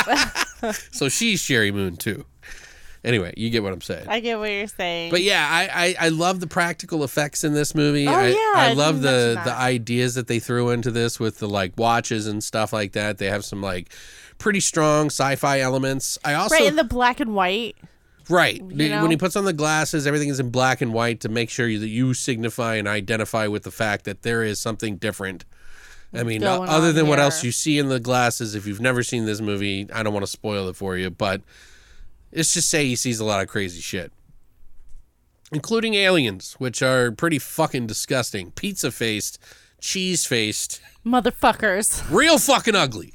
[SPEAKER 2] So she's Sherry Moon, too. Anyway, you get what I'm saying.
[SPEAKER 3] I get what you're saying.
[SPEAKER 2] But yeah, I, I, I love the practical effects in this movie.
[SPEAKER 3] Oh,
[SPEAKER 2] I,
[SPEAKER 3] yeah,
[SPEAKER 2] I
[SPEAKER 3] I
[SPEAKER 2] love
[SPEAKER 3] didn't mention
[SPEAKER 2] the, the
[SPEAKER 3] that.
[SPEAKER 2] ideas that they threw into this with the like watches and stuff like that. They have some like pretty strong sci-fi elements. I also
[SPEAKER 3] right, in the black and white.
[SPEAKER 2] Right.
[SPEAKER 3] You know?
[SPEAKER 2] When he puts on the glasses, everything is in black and white to make sure that you signify and identify with the fact that there is something different. I mean,
[SPEAKER 3] Going
[SPEAKER 2] other
[SPEAKER 3] on
[SPEAKER 2] than what
[SPEAKER 3] here.
[SPEAKER 2] else you see in the glasses, if you've never seen this movie, I don't want to spoil it for you, but let's just say he sees a lot of crazy shit. Including aliens, which are pretty fucking disgusting. Pizza-faced, cheese-faced,
[SPEAKER 3] Motherfuckers.
[SPEAKER 2] real fucking ugly.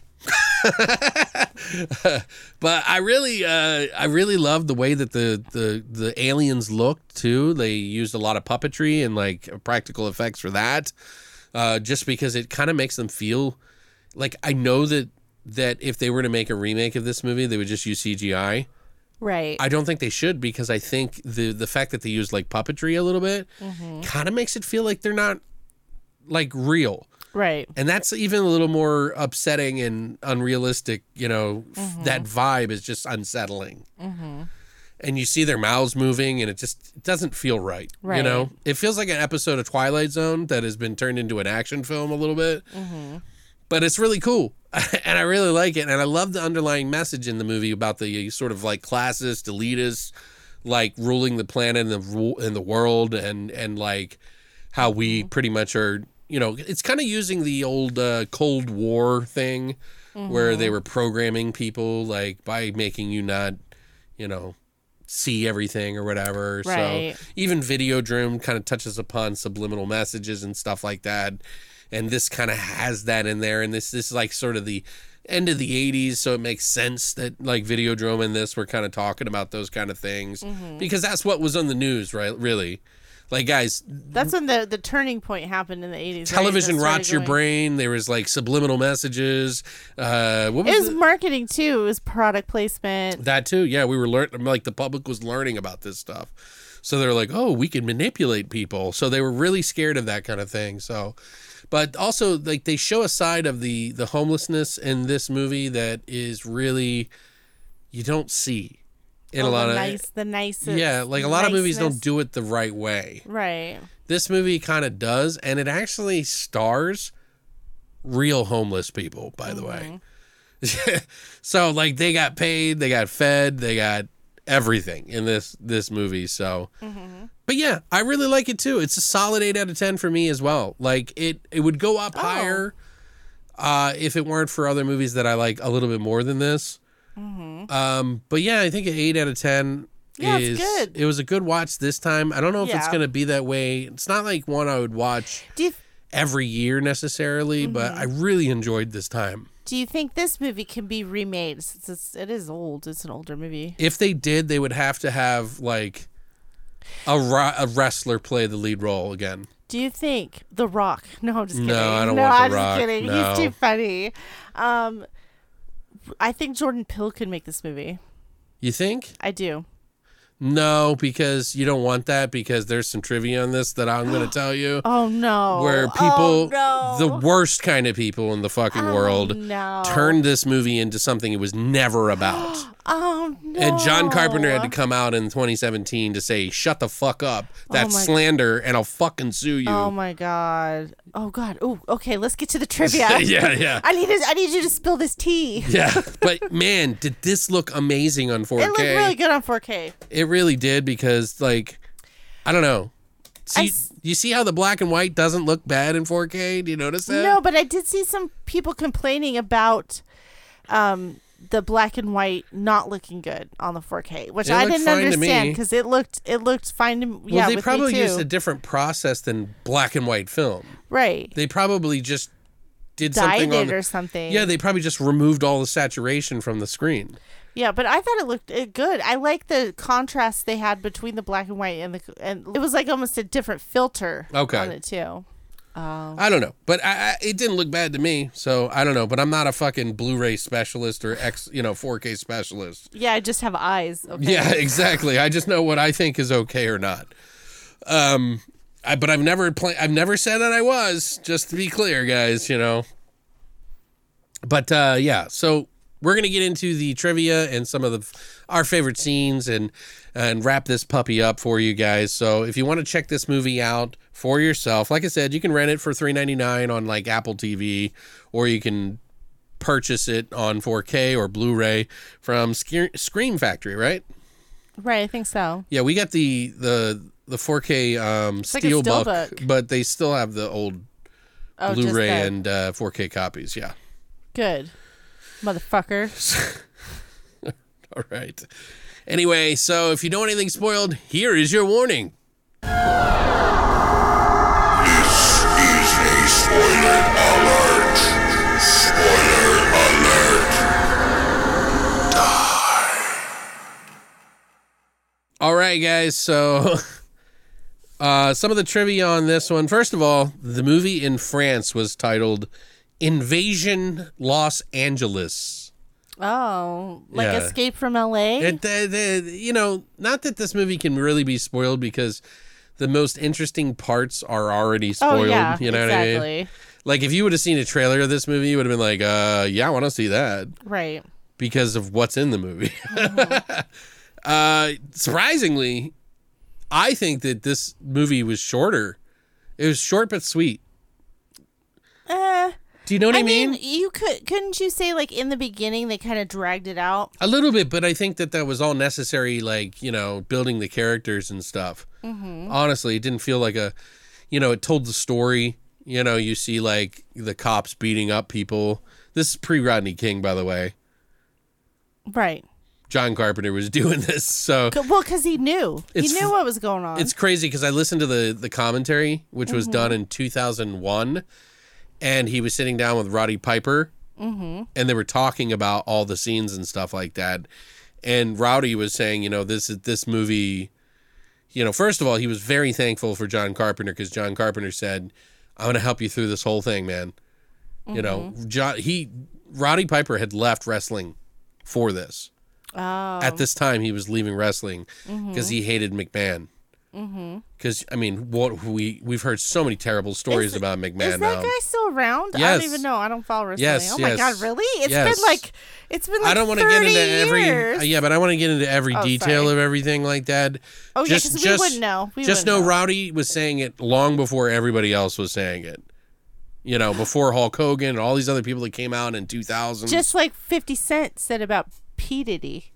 [SPEAKER 2] But I really, uh, I really love the way that the, the, the aliens looked too. They used a lot of puppetry and like practical effects for that, uh, just because it kind of makes them feel like I know that that if they were to make a remake of this movie, they would just use C G I.
[SPEAKER 3] Right.
[SPEAKER 2] I don't think they should because I think the the fact that they use like puppetry a little bit
[SPEAKER 3] mm-hmm.
[SPEAKER 2] kind of makes it feel like they're not like real.
[SPEAKER 3] Right.
[SPEAKER 2] And that's even a little more upsetting and unrealistic, you know,
[SPEAKER 3] Mm-hmm.
[SPEAKER 2] f- that vibe is just unsettling.
[SPEAKER 3] Mm-hmm.
[SPEAKER 2] And you see their mouths moving and it just it doesn't feel right, you
[SPEAKER 3] Right.
[SPEAKER 2] know? It feels like an episode of Twilight Zone that has been turned into an action film a little bit.
[SPEAKER 3] Mm-hmm.
[SPEAKER 2] But it's really cool. And I really like it. And I love the underlying message in the movie about the sort of like classist, elitist, like ruling the planet and the, ru- and the world and, and like how we
[SPEAKER 3] Mm-hmm.
[SPEAKER 2] pretty much are, you know, it's kind of using the old uh, Cold War thing where they were programming people like by making you not, you know, see everything or whatever.
[SPEAKER 3] Right.
[SPEAKER 2] So even Videodrome kind of touches upon subliminal messages and stuff like that. And this kind of has that in there. And this, this is like sort of the end of the eighties. So it makes sense that like Videodrome and this were kind of talking about those kind of things because that's what was on the news, right? Really. Like, guys,
[SPEAKER 3] That's when the, the turning point happened in the eighties.
[SPEAKER 2] television
[SPEAKER 3] right?
[SPEAKER 2] rots your
[SPEAKER 3] going-
[SPEAKER 2] brain. There was like subliminal messages. Uh, what was
[SPEAKER 3] It was
[SPEAKER 2] the-
[SPEAKER 3] marketing too. It was product placement.
[SPEAKER 2] that too? Yeah, we were learning. Like the public was learning about this stuff, so they're like, "Oh, we can manipulate people." So they were really scared of that kind of thing. So, but also like they show a side of the the homelessness in this movie that is really you don't see in
[SPEAKER 3] Oh,
[SPEAKER 2] a lot
[SPEAKER 3] the
[SPEAKER 2] of
[SPEAKER 3] nice, the nicest.
[SPEAKER 2] yeah, like a lot of movies don't
[SPEAKER 3] niceness.
[SPEAKER 2] do it the right way.
[SPEAKER 3] Right.
[SPEAKER 2] This movie kind of does, and it actually stars real homeless people, by the way. So, like, they got paid, they got fed, they got everything in this this movie. So, mm-hmm. But yeah, I really like it too. It's a solid eight out of ten for me as well. Like it, it would go up oh. higher uh, if it weren't for other movies that I like a little bit more than this. Mm-hmm. Um, but yeah, I think an eight out of ten
[SPEAKER 3] yeah,
[SPEAKER 2] is
[SPEAKER 3] it's good.
[SPEAKER 2] It was a good watch this time. I don't know if
[SPEAKER 3] yeah.
[SPEAKER 2] it's gonna be that way. It's not like one I would watch
[SPEAKER 3] Do you th-
[SPEAKER 2] every year necessarily, mm-hmm. but I really enjoyed this time.
[SPEAKER 3] Do you think this movie can be remade? Since it's, it is old. It's an older movie.
[SPEAKER 2] If they did, they would have to have like a, a wrestler play the lead role again.
[SPEAKER 3] Do you think The Rock? No, I'm just kidding.
[SPEAKER 2] No, I don't
[SPEAKER 3] no,
[SPEAKER 2] want The
[SPEAKER 3] I'm
[SPEAKER 2] Rock.
[SPEAKER 3] just kidding.
[SPEAKER 2] No.
[SPEAKER 3] He's too funny. Um, I think Jordan Peele could make this movie.
[SPEAKER 2] You think?
[SPEAKER 3] I do.
[SPEAKER 2] No, because you don't want that because there's some trivia on this that I'm going to tell you.
[SPEAKER 3] Oh, no.
[SPEAKER 2] Where people,
[SPEAKER 3] oh, no.
[SPEAKER 2] the worst kind of people in the fucking
[SPEAKER 3] oh,
[SPEAKER 2] world,
[SPEAKER 3] no.
[SPEAKER 2] turned this movie into something it was never about.
[SPEAKER 3] Oh, no.
[SPEAKER 2] And John Carpenter had to come out in twenty seventeen to say, shut the fuck up. That's
[SPEAKER 3] oh
[SPEAKER 2] slander and I'll fucking sue you.
[SPEAKER 3] Oh, my God. Oh, God. Oh, okay. Let's get to the trivia.
[SPEAKER 2] yeah, yeah.
[SPEAKER 3] I need, to, I need you to spill this tea.
[SPEAKER 2] Yeah. But, man, did this look amazing on four K.
[SPEAKER 3] It looked really good on four K.
[SPEAKER 2] It really did because, like, I don't know. See,
[SPEAKER 3] s-
[SPEAKER 2] you see how the black and white doesn't look bad in four K? Do you notice that?
[SPEAKER 3] No, but I did see some people complaining about um, the black and white not looking good on the four K, which
[SPEAKER 2] It
[SPEAKER 3] I
[SPEAKER 2] looked
[SPEAKER 3] didn't
[SPEAKER 2] fine to
[SPEAKER 3] understand
[SPEAKER 2] me.
[SPEAKER 3] because it looked it looked fine to yeah.
[SPEAKER 2] Well, they
[SPEAKER 3] with
[SPEAKER 2] probably
[SPEAKER 3] me too.
[SPEAKER 2] used a different process than black and white film.
[SPEAKER 3] Right.
[SPEAKER 2] They probably just did
[SPEAKER 3] Dyed
[SPEAKER 2] something
[SPEAKER 3] it
[SPEAKER 2] on the,
[SPEAKER 3] or something.
[SPEAKER 2] Yeah, they probably just removed all the saturation from the screen.
[SPEAKER 3] Yeah, but I thought it looked uh, good. I like the contrast they had between the black and white and the and it was like almost a different filter
[SPEAKER 2] Okay.
[SPEAKER 3] on it too. Um,
[SPEAKER 2] I don't know, but I, I, it didn't look bad to me. So I don't know, but I'm not a fucking Blu-ray specialist or X, you know, four K specialist.
[SPEAKER 3] yeah, I just have eyes. Okay.
[SPEAKER 2] Yeah, exactly. I just know what I think is okay or not. Um, I, but I've never play, I've never said that I was. Just to be clear, guys, you know. But uh, yeah, so we're gonna get into the trivia and some of the our favorite scenes and and wrap this puppy up for you guys. So if you want to check this movie out for yourself, like I said, you can rent it for three ninety-nine on like Apple T V, or you can purchase it on four K or Blu-ray from Sk- Scream Factory, right?
[SPEAKER 3] Right, I think so.
[SPEAKER 2] Yeah, we got the the the four K um,
[SPEAKER 3] It's like a
[SPEAKER 2] Steelbook,
[SPEAKER 3] Steelbook.
[SPEAKER 2] but they still have the old
[SPEAKER 3] Oh, just
[SPEAKER 2] Blu-ray
[SPEAKER 3] that.
[SPEAKER 2] and uh, four K copies. Yeah.
[SPEAKER 3] Good, motherfucker.
[SPEAKER 2] All right. Anyway, so if you don't want anything spoiled, here is your warning.
[SPEAKER 1] This is a spoiler alert. Spoiler alert. Die.
[SPEAKER 2] All right, guys. So uh, some of the trivia on this one. First of all, the movie in France was titled Invasion Los Angeles.
[SPEAKER 3] Oh, like
[SPEAKER 2] Yeah.
[SPEAKER 3] Escape from L A?
[SPEAKER 2] It, the, the, you know, not that this movie can really be spoiled because the most interesting parts are already spoiled.
[SPEAKER 3] oh, yeah,
[SPEAKER 2] you know
[SPEAKER 3] exactly.
[SPEAKER 2] what I mean? Like, if you would have seen a trailer of this movie, you would have been like, uh, yeah, I want to see that
[SPEAKER 3] Right.
[SPEAKER 2] because of what's in the movie.
[SPEAKER 3] Mm-hmm.
[SPEAKER 2] uh, surprisingly, I think that this movie was shorter. It was short but sweet.
[SPEAKER 3] Uh,
[SPEAKER 2] Do you know what I,
[SPEAKER 3] I
[SPEAKER 2] mean?
[SPEAKER 3] mean, you could couldn't you say like in the beginning they kind of dragged it out?
[SPEAKER 2] A little bit, but I think that that was all necessary, like, you know, building the characters and stuff. Mm-hmm. Honestly, it didn't feel like a, you know, it told the story. You know, you see, like, the cops beating up people. This is pre-Rodney King, by the way.
[SPEAKER 3] Right.
[SPEAKER 2] John Carpenter was doing this, so...
[SPEAKER 3] C- Well, because he knew.
[SPEAKER 2] It's
[SPEAKER 3] he knew
[SPEAKER 2] f-
[SPEAKER 3] what was going on.
[SPEAKER 2] It's crazy, because I listened to the, the commentary, which was
[SPEAKER 3] Mm-hmm.
[SPEAKER 2] done in two thousand one, and he was sitting down with Roddy Piper, mm-hmm. and they were talking about all the scenes and stuff like that. And Rowdy was saying, you know, this this movie, you know, first of all, he was very thankful for John Carpenter because John Carpenter said, "I'm going to help you through this whole thing, man." Mm-hmm. You know, John, he Roddy Piper had left wrestling for this.
[SPEAKER 3] oh.
[SPEAKER 2] At this time, he was leaving wrestling because he hated McMahon. Because I mean, what we we've heard so many terrible stories
[SPEAKER 3] Is-
[SPEAKER 2] about McMahon
[SPEAKER 3] Is that
[SPEAKER 2] now.
[SPEAKER 3] guy still around? I
[SPEAKER 2] Yes.
[SPEAKER 3] don't even know. I don't follow wrestling.
[SPEAKER 2] Yes,
[SPEAKER 3] oh
[SPEAKER 2] yes.
[SPEAKER 3] my god, really? It's
[SPEAKER 2] Yes.
[SPEAKER 3] been like it's been like
[SPEAKER 2] I don't want to get into every
[SPEAKER 3] years.
[SPEAKER 2] uh, yeah, but I want to get into every
[SPEAKER 3] Oh,
[SPEAKER 2] detail
[SPEAKER 3] sorry.
[SPEAKER 2] of everything like that.
[SPEAKER 3] Oh, yeah, 'cause we wouldn't know. We
[SPEAKER 2] just
[SPEAKER 3] wouldn't
[SPEAKER 2] know
[SPEAKER 3] know.
[SPEAKER 2] Rowdy was saying it long before everybody else was saying it. You know, before Hulk Hogan and all these other people that came out in two thousand.
[SPEAKER 3] Just like fifty Cent said about P Diddy.
[SPEAKER 2] yeah,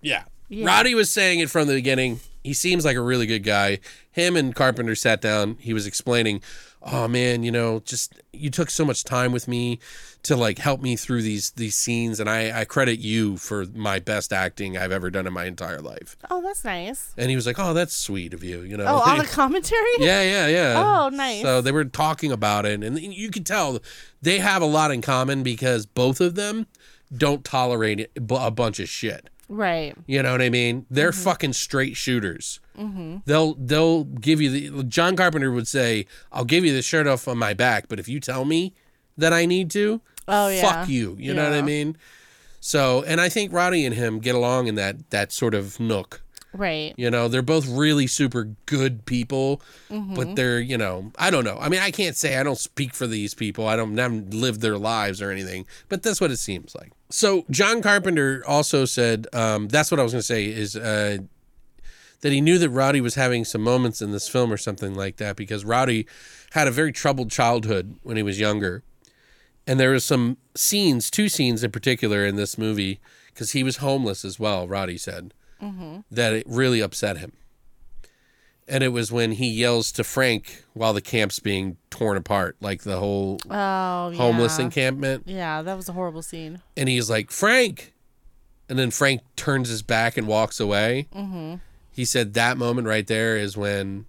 [SPEAKER 3] Yeah.
[SPEAKER 2] Roddy was saying it from the beginning. He seems like a really good guy. Him and Carpenter sat down. He was explaining, oh man, you know, just you took so much time with me to like help me through these these scenes, and I, I credit you for my best acting I've ever done in my entire life.
[SPEAKER 3] Oh, that's nice.
[SPEAKER 2] And he was like, oh, that's sweet of you, you know.
[SPEAKER 3] Oh, on the commentary?
[SPEAKER 2] Yeah, yeah, yeah.
[SPEAKER 3] Oh, nice.
[SPEAKER 2] So they were talking about it, and you could tell they have a lot in common because both of them don't tolerate a bunch of shit.
[SPEAKER 3] Right.
[SPEAKER 2] You know what I mean? They're mm-hmm. fucking straight shooters. Mm-hmm. They'll they'll give you the John Carpenter would say, "I'll give you the shirt off on my back, but if you tell me that I need to,
[SPEAKER 3] oh yeah,
[SPEAKER 2] fuck you." You yeah. know what I mean? So, and I think Roddy and him get along in that that sort of nook.
[SPEAKER 3] Right.
[SPEAKER 2] You know, they're both really super good people, mm-hmm. but they're, you know, I don't know. I mean, I can't say I don't speak for these people. I don't haven't lived their lives or anything, but that's what it seems like. So John Carpenter also said, um, that's what I was going to say is uh, that he knew that Roddy was having some moments in this film or something like that because Roddy had a very troubled childhood when he was younger. And there was some scenes, two scenes in particular in this movie, because he was homeless as well, Roddy said. Mm-hmm. That it really upset him. And it was when he yells to Frank while the camp's being torn apart, like the whole
[SPEAKER 3] oh,
[SPEAKER 2] homeless
[SPEAKER 3] yeah.
[SPEAKER 2] encampment.
[SPEAKER 3] Yeah, that was a horrible scene.
[SPEAKER 2] And he's like, Frank! And then Frank turns his back and walks away. Mm-hmm. He said that moment right there is when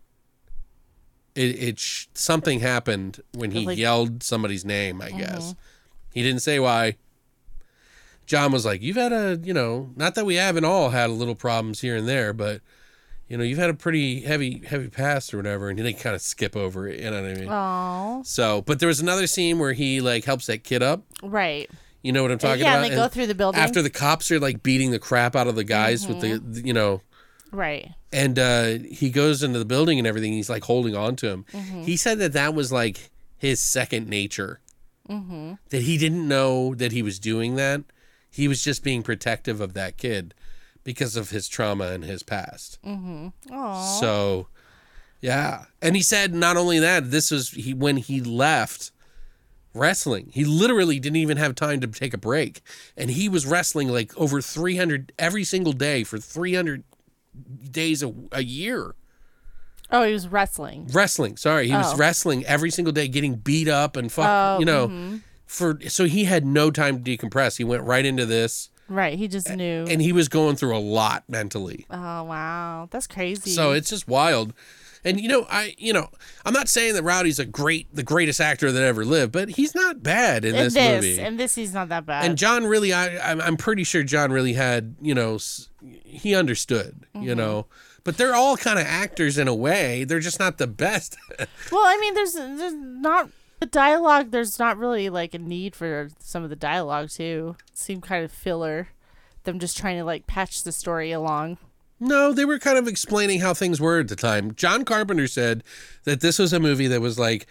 [SPEAKER 2] it, it sh- something happened when he like, yelled somebody's name, I mm-hmm. guess. He didn't say why. John was like, you've had a, you know, not that we haven't all had a little problems here and there, but, you know, you've had a pretty heavy, heavy past or whatever. And they kind of skip over it. You know what I mean?
[SPEAKER 3] Aww.
[SPEAKER 2] So, but there was another scene where he, like, helps that kid up.
[SPEAKER 3] Right.
[SPEAKER 2] You know what I'm talking
[SPEAKER 3] yeah,
[SPEAKER 2] about?
[SPEAKER 3] Yeah, and they and go through the building.
[SPEAKER 2] After the cops are, like, beating the crap out of the guys mm-hmm. with the, you know.
[SPEAKER 3] Right.
[SPEAKER 2] And uh, he goes into the building and everything. He's, like, holding on to him. Mm-hmm. He said that that was, like, his second nature. Mm-hmm. That he didn't know that he was doing that. He was just being protective of that kid because of his trauma and his past.
[SPEAKER 3] Mm-hmm. Aww.
[SPEAKER 2] So, yeah. And he said not only that, this was he when he left wrestling. He literally didn't even have time to take a break. And he was wrestling like over three hundred every single day for three hundred days a, a year.
[SPEAKER 3] Oh, he was wrestling.
[SPEAKER 2] Wrestling, sorry. He oh. was wrestling every single day, getting beat up and fuck,
[SPEAKER 3] oh,
[SPEAKER 2] you know.
[SPEAKER 3] Mm-hmm.
[SPEAKER 2] For so he had no time to decompress. He went right into this.
[SPEAKER 3] Right, he just knew.
[SPEAKER 2] And he was going through a lot mentally.
[SPEAKER 3] Oh, wow. That's crazy.
[SPEAKER 2] So it's just wild. And you know, I you know, I'm not saying that Rowdy's a great the greatest actor that ever lived, but he's not bad in,
[SPEAKER 3] in
[SPEAKER 2] this,
[SPEAKER 3] this
[SPEAKER 2] movie.
[SPEAKER 3] And this he's not that bad.
[SPEAKER 2] And John really I I'm, I'm pretty sure John really had, you know, he understood, mm-hmm. you know. But they're all kind of actors in a way. They're just not the best.
[SPEAKER 3] Well, I mean, there's there's not the dialogue, there's not really, like, a need for some of the dialogue, too. It seemed kind of filler. Them just trying to, like, patch the story along.
[SPEAKER 2] No, they were kind of explaining how things were at the time. John Carpenter said that this was a movie that was, like,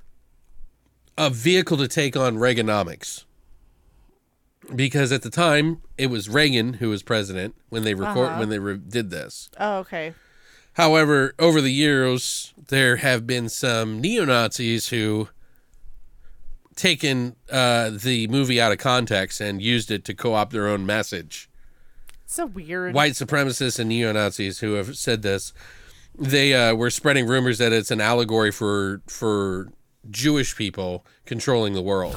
[SPEAKER 2] a vehicle to take on Reaganomics. Because at the time, it was Reagan who was president when they record
[SPEAKER 3] uh-huh.
[SPEAKER 2] when they re- did this.
[SPEAKER 3] Oh, okay.
[SPEAKER 2] However, over the years, there have been some neo-Nazis who taken uh, the movie out of context and used it to co-opt their own message.
[SPEAKER 3] So weird.
[SPEAKER 2] White supremacists and neo-Nazis who have said this, they uh, were spreading rumors that it's an allegory for for Jewish people controlling the world.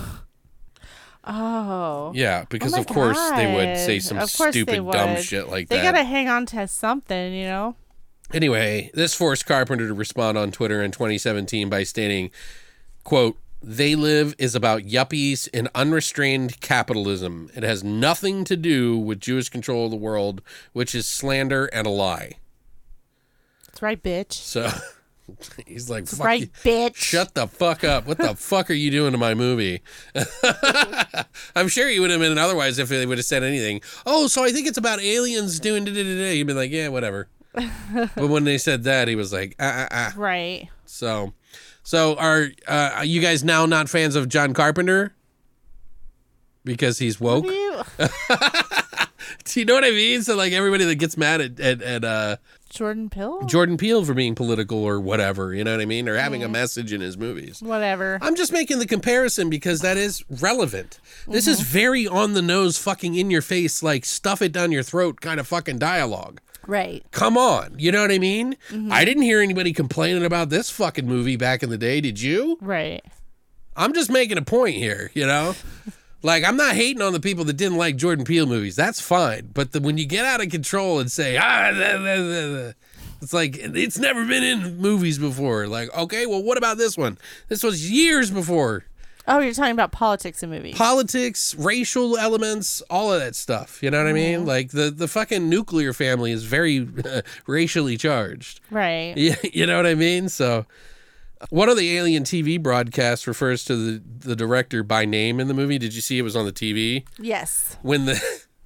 [SPEAKER 3] Oh.
[SPEAKER 2] Yeah, because
[SPEAKER 3] oh
[SPEAKER 2] of course
[SPEAKER 3] God.
[SPEAKER 2] they would say some stupid, dumb shit like
[SPEAKER 3] they
[SPEAKER 2] that.
[SPEAKER 3] They gotta hang on to something, you know?
[SPEAKER 2] Anyway, this forced Carpenter to respond on Twitter in twenty seventeen by stating, quote, "They Live is about yuppies and unrestrained capitalism. It has nothing to do with Jewish control of the world, which is slander and a lie."
[SPEAKER 3] That's right, bitch.
[SPEAKER 2] So he's like,
[SPEAKER 3] That's
[SPEAKER 2] fuck
[SPEAKER 3] right,
[SPEAKER 2] you.
[SPEAKER 3] bitch.
[SPEAKER 2] Shut the fuck up. What the fuck are you doing to my movie? I'm sure he would have been otherwise if they would have said anything. Oh, so I think it's about aliens doing da-da-da-da. He'd been like, yeah, whatever. But when they said that, he was like, ah, ah, ah.
[SPEAKER 3] Right.
[SPEAKER 2] So, so are, uh, are you guys now not fans of John Carpenter? Because he's woke?
[SPEAKER 3] What do you...
[SPEAKER 2] Do you know what I mean? So, like, everybody that gets mad at, at, at uh,
[SPEAKER 3] Jordan Peele?
[SPEAKER 2] Jordan Peele for being political or whatever, you know what I mean? Or having a message in his movies.
[SPEAKER 3] Whatever.
[SPEAKER 2] I'm just making the comparison because that is relevant. This is very on the nose, fucking in your face, like stuff it down your throat kind of fucking dialogue.
[SPEAKER 3] Right.
[SPEAKER 2] Come on. You know what I mean? I didn't hear anybody complaining about this fucking movie back in the day. Did you?
[SPEAKER 3] Right.
[SPEAKER 2] I'm just making a point here, you know? Like, I'm not hating on the people that didn't like Jordan Peele movies. That's fine. But the, when you get out of control and say, ah, blah, blah, blah, blah, it's like, it's never been in movies before. Like, okay, well, what about this one? This was years before.
[SPEAKER 3] Oh, you're talking about politics in movies.
[SPEAKER 2] Politics, racial elements, all of that stuff. You know what I mean? Like, the, the fucking nuclear family is very uh, racially charged.
[SPEAKER 3] Right.
[SPEAKER 2] Yeah, you know what I mean? So... one of the Alien T V broadcasts refers to the, the director by name in the movie. Did you see it was on the T V?
[SPEAKER 3] Yes.
[SPEAKER 2] When the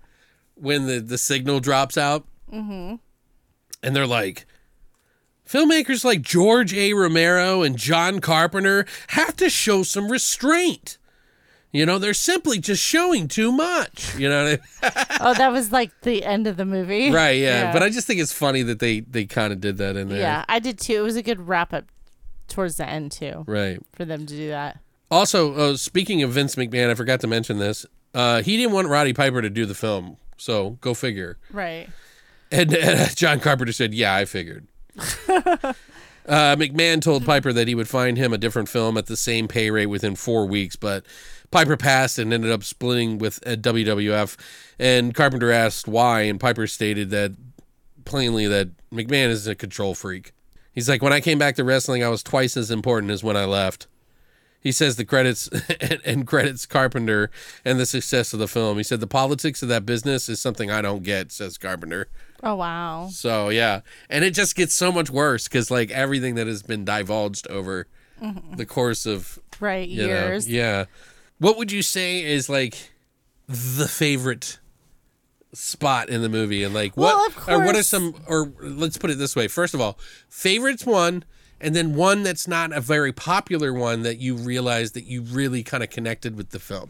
[SPEAKER 2] when the, the signal drops out. Mm-hmm. And they're like, filmmakers like George A. Romero and John Carpenter have to show some restraint. You know, they're simply just showing too much. You know what I mean?
[SPEAKER 3] Oh, that was like the end of the movie.
[SPEAKER 2] Right, yeah. yeah. But I just think it's funny that they, they kind of did that in there.
[SPEAKER 3] Yeah, I did too. It was a good wrap up towards the end too.
[SPEAKER 2] Right.
[SPEAKER 3] For them to do that.
[SPEAKER 2] Also, uh, speaking of Vince McMahon, I forgot to mention this. Uh, he didn't want Roddy Piper to do the film, so go figure.
[SPEAKER 3] Right.
[SPEAKER 2] And, and John Carpenter said, yeah, I figured. uh, McMahon told Piper that he would find him a different film at the same pay rate within four weeks, but Piper passed and ended up splitting with uh, W W F. And Carpenter asked why, and Piper stated that plainly that McMahon is a control freak. He's like, when I came back to wrestling, I was twice as important as when I left. He says the credits and, and credits Carpenter and the success of the film. He said the politics of that business is something I don't get, says Carpenter.
[SPEAKER 3] Oh, wow.
[SPEAKER 2] So, yeah. And it just gets so much worse because, like, everything that has been divulged over mm-hmm. the course of...
[SPEAKER 3] Right, years.
[SPEAKER 2] Know, yeah. What would you say is, like, the favorite spot in the movie? And, like, what...
[SPEAKER 3] Well, of course.
[SPEAKER 2] Or what are some... Or let's put it this way. First of all, favorites one, and then one that's not a very popular one that you realize that you really kind of connected with the film.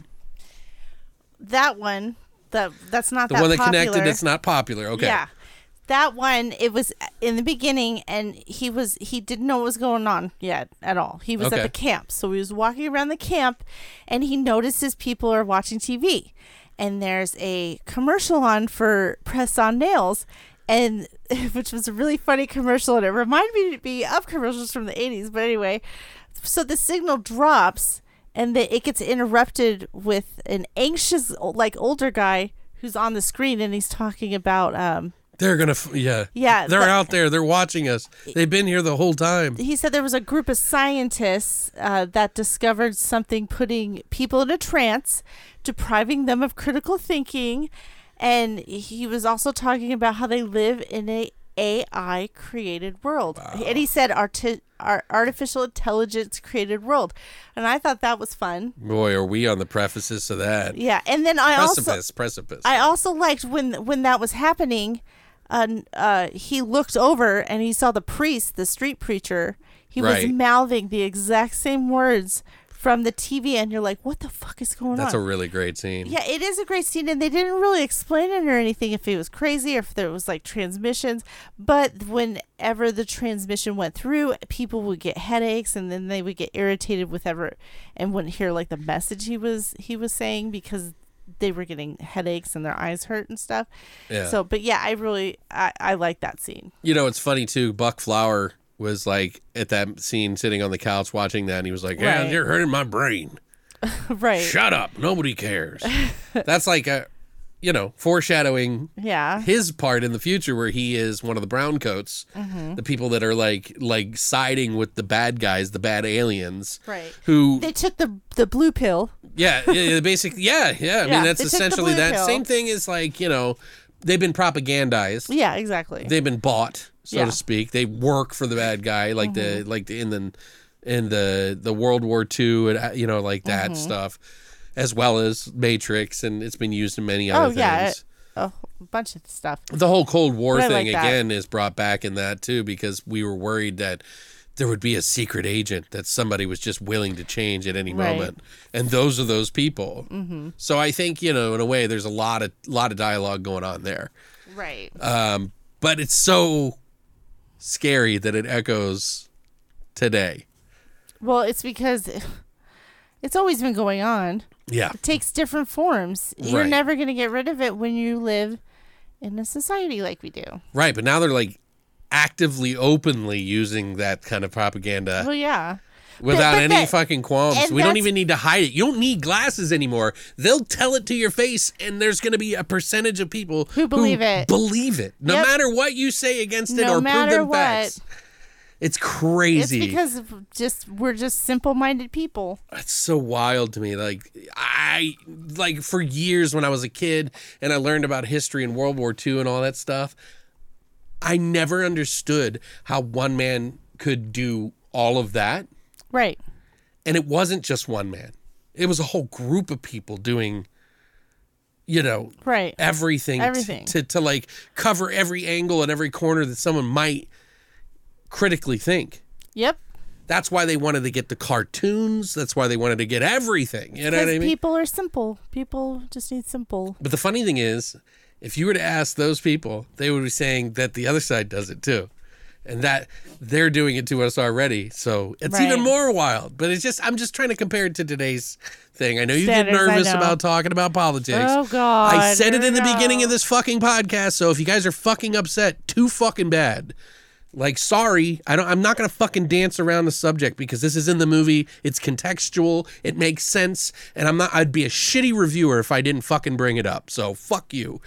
[SPEAKER 3] That one... The, that's not
[SPEAKER 2] the
[SPEAKER 3] that
[SPEAKER 2] one that
[SPEAKER 3] popular.
[SPEAKER 2] connected that's not popular. Okay.
[SPEAKER 3] Yeah. That one, it was in the beginning, and he was he didn't know what was going on yet at all. He was
[SPEAKER 2] Okay.
[SPEAKER 3] at the camp. So he was walking around the camp, and he notices people are watching T V. And there's a commercial on for press-on nails, and which was a really funny commercial, and it reminded me of commercials from the eighties. But anyway, so the signal drops, and the, it gets interrupted with an anxious, like, older guy who's on the screen, and he's talking about... Um,
[SPEAKER 2] They're going to... Yeah.
[SPEAKER 3] Yeah.
[SPEAKER 2] They're
[SPEAKER 3] the,
[SPEAKER 2] out there. They're watching us. They've been here the whole time.
[SPEAKER 3] He said there was a group of scientists uh, that discovered something putting people in a trance, depriving them of critical thinking, and he was also talking about how they live in a A I-created world. Wow. And he said arti- our artificial intelligence created world, and I thought that was fun.
[SPEAKER 2] Boy, are we on the prefaces of that?
[SPEAKER 3] Yeah, and then I
[SPEAKER 2] precipice,
[SPEAKER 3] also
[SPEAKER 2] precipice.
[SPEAKER 3] I also liked when when that was happening. Uh, uh, he looked over and he saw the priest, the street preacher. He
[SPEAKER 2] right.
[SPEAKER 3] was mouthing the exact same words from the T V, and you're like, "What the fuck is going
[SPEAKER 2] That's
[SPEAKER 3] on?"
[SPEAKER 2] That's a really great scene.
[SPEAKER 3] Yeah, it is a great scene, and they didn't really explain it or anything, if it was crazy or if there was like transmissions. But whenever the transmission went through, people would get headaches, and then they would get irritated with ever and wouldn't hear like the message he was he was saying because they were getting headaches and their eyes hurt and stuff.
[SPEAKER 2] Yeah.
[SPEAKER 3] So, but yeah, I really I I like that scene.
[SPEAKER 2] You know, it's funny too. Buck Flower was like at that scene sitting on the couch watching that, and he was like, yeah,
[SPEAKER 3] right.
[SPEAKER 2] you're hurting my brain.
[SPEAKER 3] Right.
[SPEAKER 2] Shut up. Nobody cares. That's like a, you know, foreshadowing
[SPEAKER 3] yeah.
[SPEAKER 2] his part in the future where he is one of the brown coats, mm-hmm. the people that are like like siding with the bad guys, the bad aliens.
[SPEAKER 3] Right.
[SPEAKER 2] Who
[SPEAKER 3] they took the the blue pill.
[SPEAKER 2] Yeah, yeah basically, yeah, yeah. I
[SPEAKER 3] yeah,
[SPEAKER 2] mean, that's
[SPEAKER 3] they
[SPEAKER 2] essentially that.
[SPEAKER 3] Pill.
[SPEAKER 2] Same thing is like, you know, they've been propagandized.
[SPEAKER 3] Yeah, exactly.
[SPEAKER 2] They've been bought, so
[SPEAKER 3] yeah.
[SPEAKER 2] to speak. They work for the bad guy, like mm-hmm. the like the, in the in the the World War Two, and you know, like that mm-hmm. stuff, as well as Matrix, and it's been used in many other
[SPEAKER 3] oh, yeah.
[SPEAKER 2] things.
[SPEAKER 3] A bunch of stuff.
[SPEAKER 2] The whole Cold War
[SPEAKER 3] but
[SPEAKER 2] thing
[SPEAKER 3] like
[SPEAKER 2] again is brought back in that too, because we were worried that there would be a secret agent that somebody was just willing to change at any
[SPEAKER 3] right.
[SPEAKER 2] moment, and those are those people.
[SPEAKER 3] Mm-hmm.
[SPEAKER 2] So I think, you know, in a way, there's a lot of lot of dialogue going on there.
[SPEAKER 3] Right.
[SPEAKER 2] Um, but it's so scary that it echoes today.
[SPEAKER 3] Well, it's because it's always been going on.
[SPEAKER 2] Yeah.
[SPEAKER 3] It takes different forms. You're
[SPEAKER 2] Right.
[SPEAKER 3] never going to get rid of it when you live in a society like we do.
[SPEAKER 2] Right, but now they're like actively, openly using that kind of propaganda
[SPEAKER 3] Well, yeah.
[SPEAKER 2] without
[SPEAKER 3] but
[SPEAKER 2] any
[SPEAKER 3] that-
[SPEAKER 2] fucking qualms.
[SPEAKER 3] and
[SPEAKER 2] We don't
[SPEAKER 3] that's-
[SPEAKER 2] even need to hide it. You don't need glasses anymore. They'll tell it to your face, and there's going to be a percentage of people
[SPEAKER 3] Who believe it.
[SPEAKER 2] Believe it, no
[SPEAKER 3] Yep.
[SPEAKER 2] matter what you say against it
[SPEAKER 3] No
[SPEAKER 2] or
[SPEAKER 3] matter
[SPEAKER 2] prove them
[SPEAKER 3] what.
[SPEAKER 2] facts. It's crazy.
[SPEAKER 3] It's because of just we're just simple-minded people.
[SPEAKER 2] It's so wild to me. Like I like for years when I was a kid and I learned about history and World War Two and all that stuff, I never understood how one man could do all of that.
[SPEAKER 3] Right.
[SPEAKER 2] And it wasn't just one man. It was a whole group of people doing, you know,
[SPEAKER 3] Right.
[SPEAKER 2] everything,
[SPEAKER 3] Everything.
[SPEAKER 2] To, to to like cover every angle and every corner that someone might critically think.
[SPEAKER 3] Yep.
[SPEAKER 2] That's why they wanted to get the cartoons. That's why they wanted to get everything. You know
[SPEAKER 3] Because
[SPEAKER 2] what I mean?
[SPEAKER 3] people are simple. People just need simple.
[SPEAKER 2] But the funny thing is, if you were to ask those people, they would be saying that the other side does it too. And that they're doing it to us already. So it's
[SPEAKER 3] Right.
[SPEAKER 2] even more wild. But it's just, I'm just trying to compare it to today's thing. I know you
[SPEAKER 3] Standards,
[SPEAKER 2] get
[SPEAKER 3] I
[SPEAKER 2] nervous
[SPEAKER 3] know.
[SPEAKER 2] about talking about politics.
[SPEAKER 3] Oh, God.
[SPEAKER 2] I said it
[SPEAKER 3] Here
[SPEAKER 2] in the
[SPEAKER 3] we
[SPEAKER 2] beginning
[SPEAKER 3] go.
[SPEAKER 2] of this fucking podcast. So if you guys are fucking upset, too fucking bad. Like, sorry, I don't. I'm not gonna fucking dance around the subject because this is in the movie. It's contextual. It makes sense, and I'm not. I'd be a shitty reviewer if I didn't fucking bring it up. So fuck you.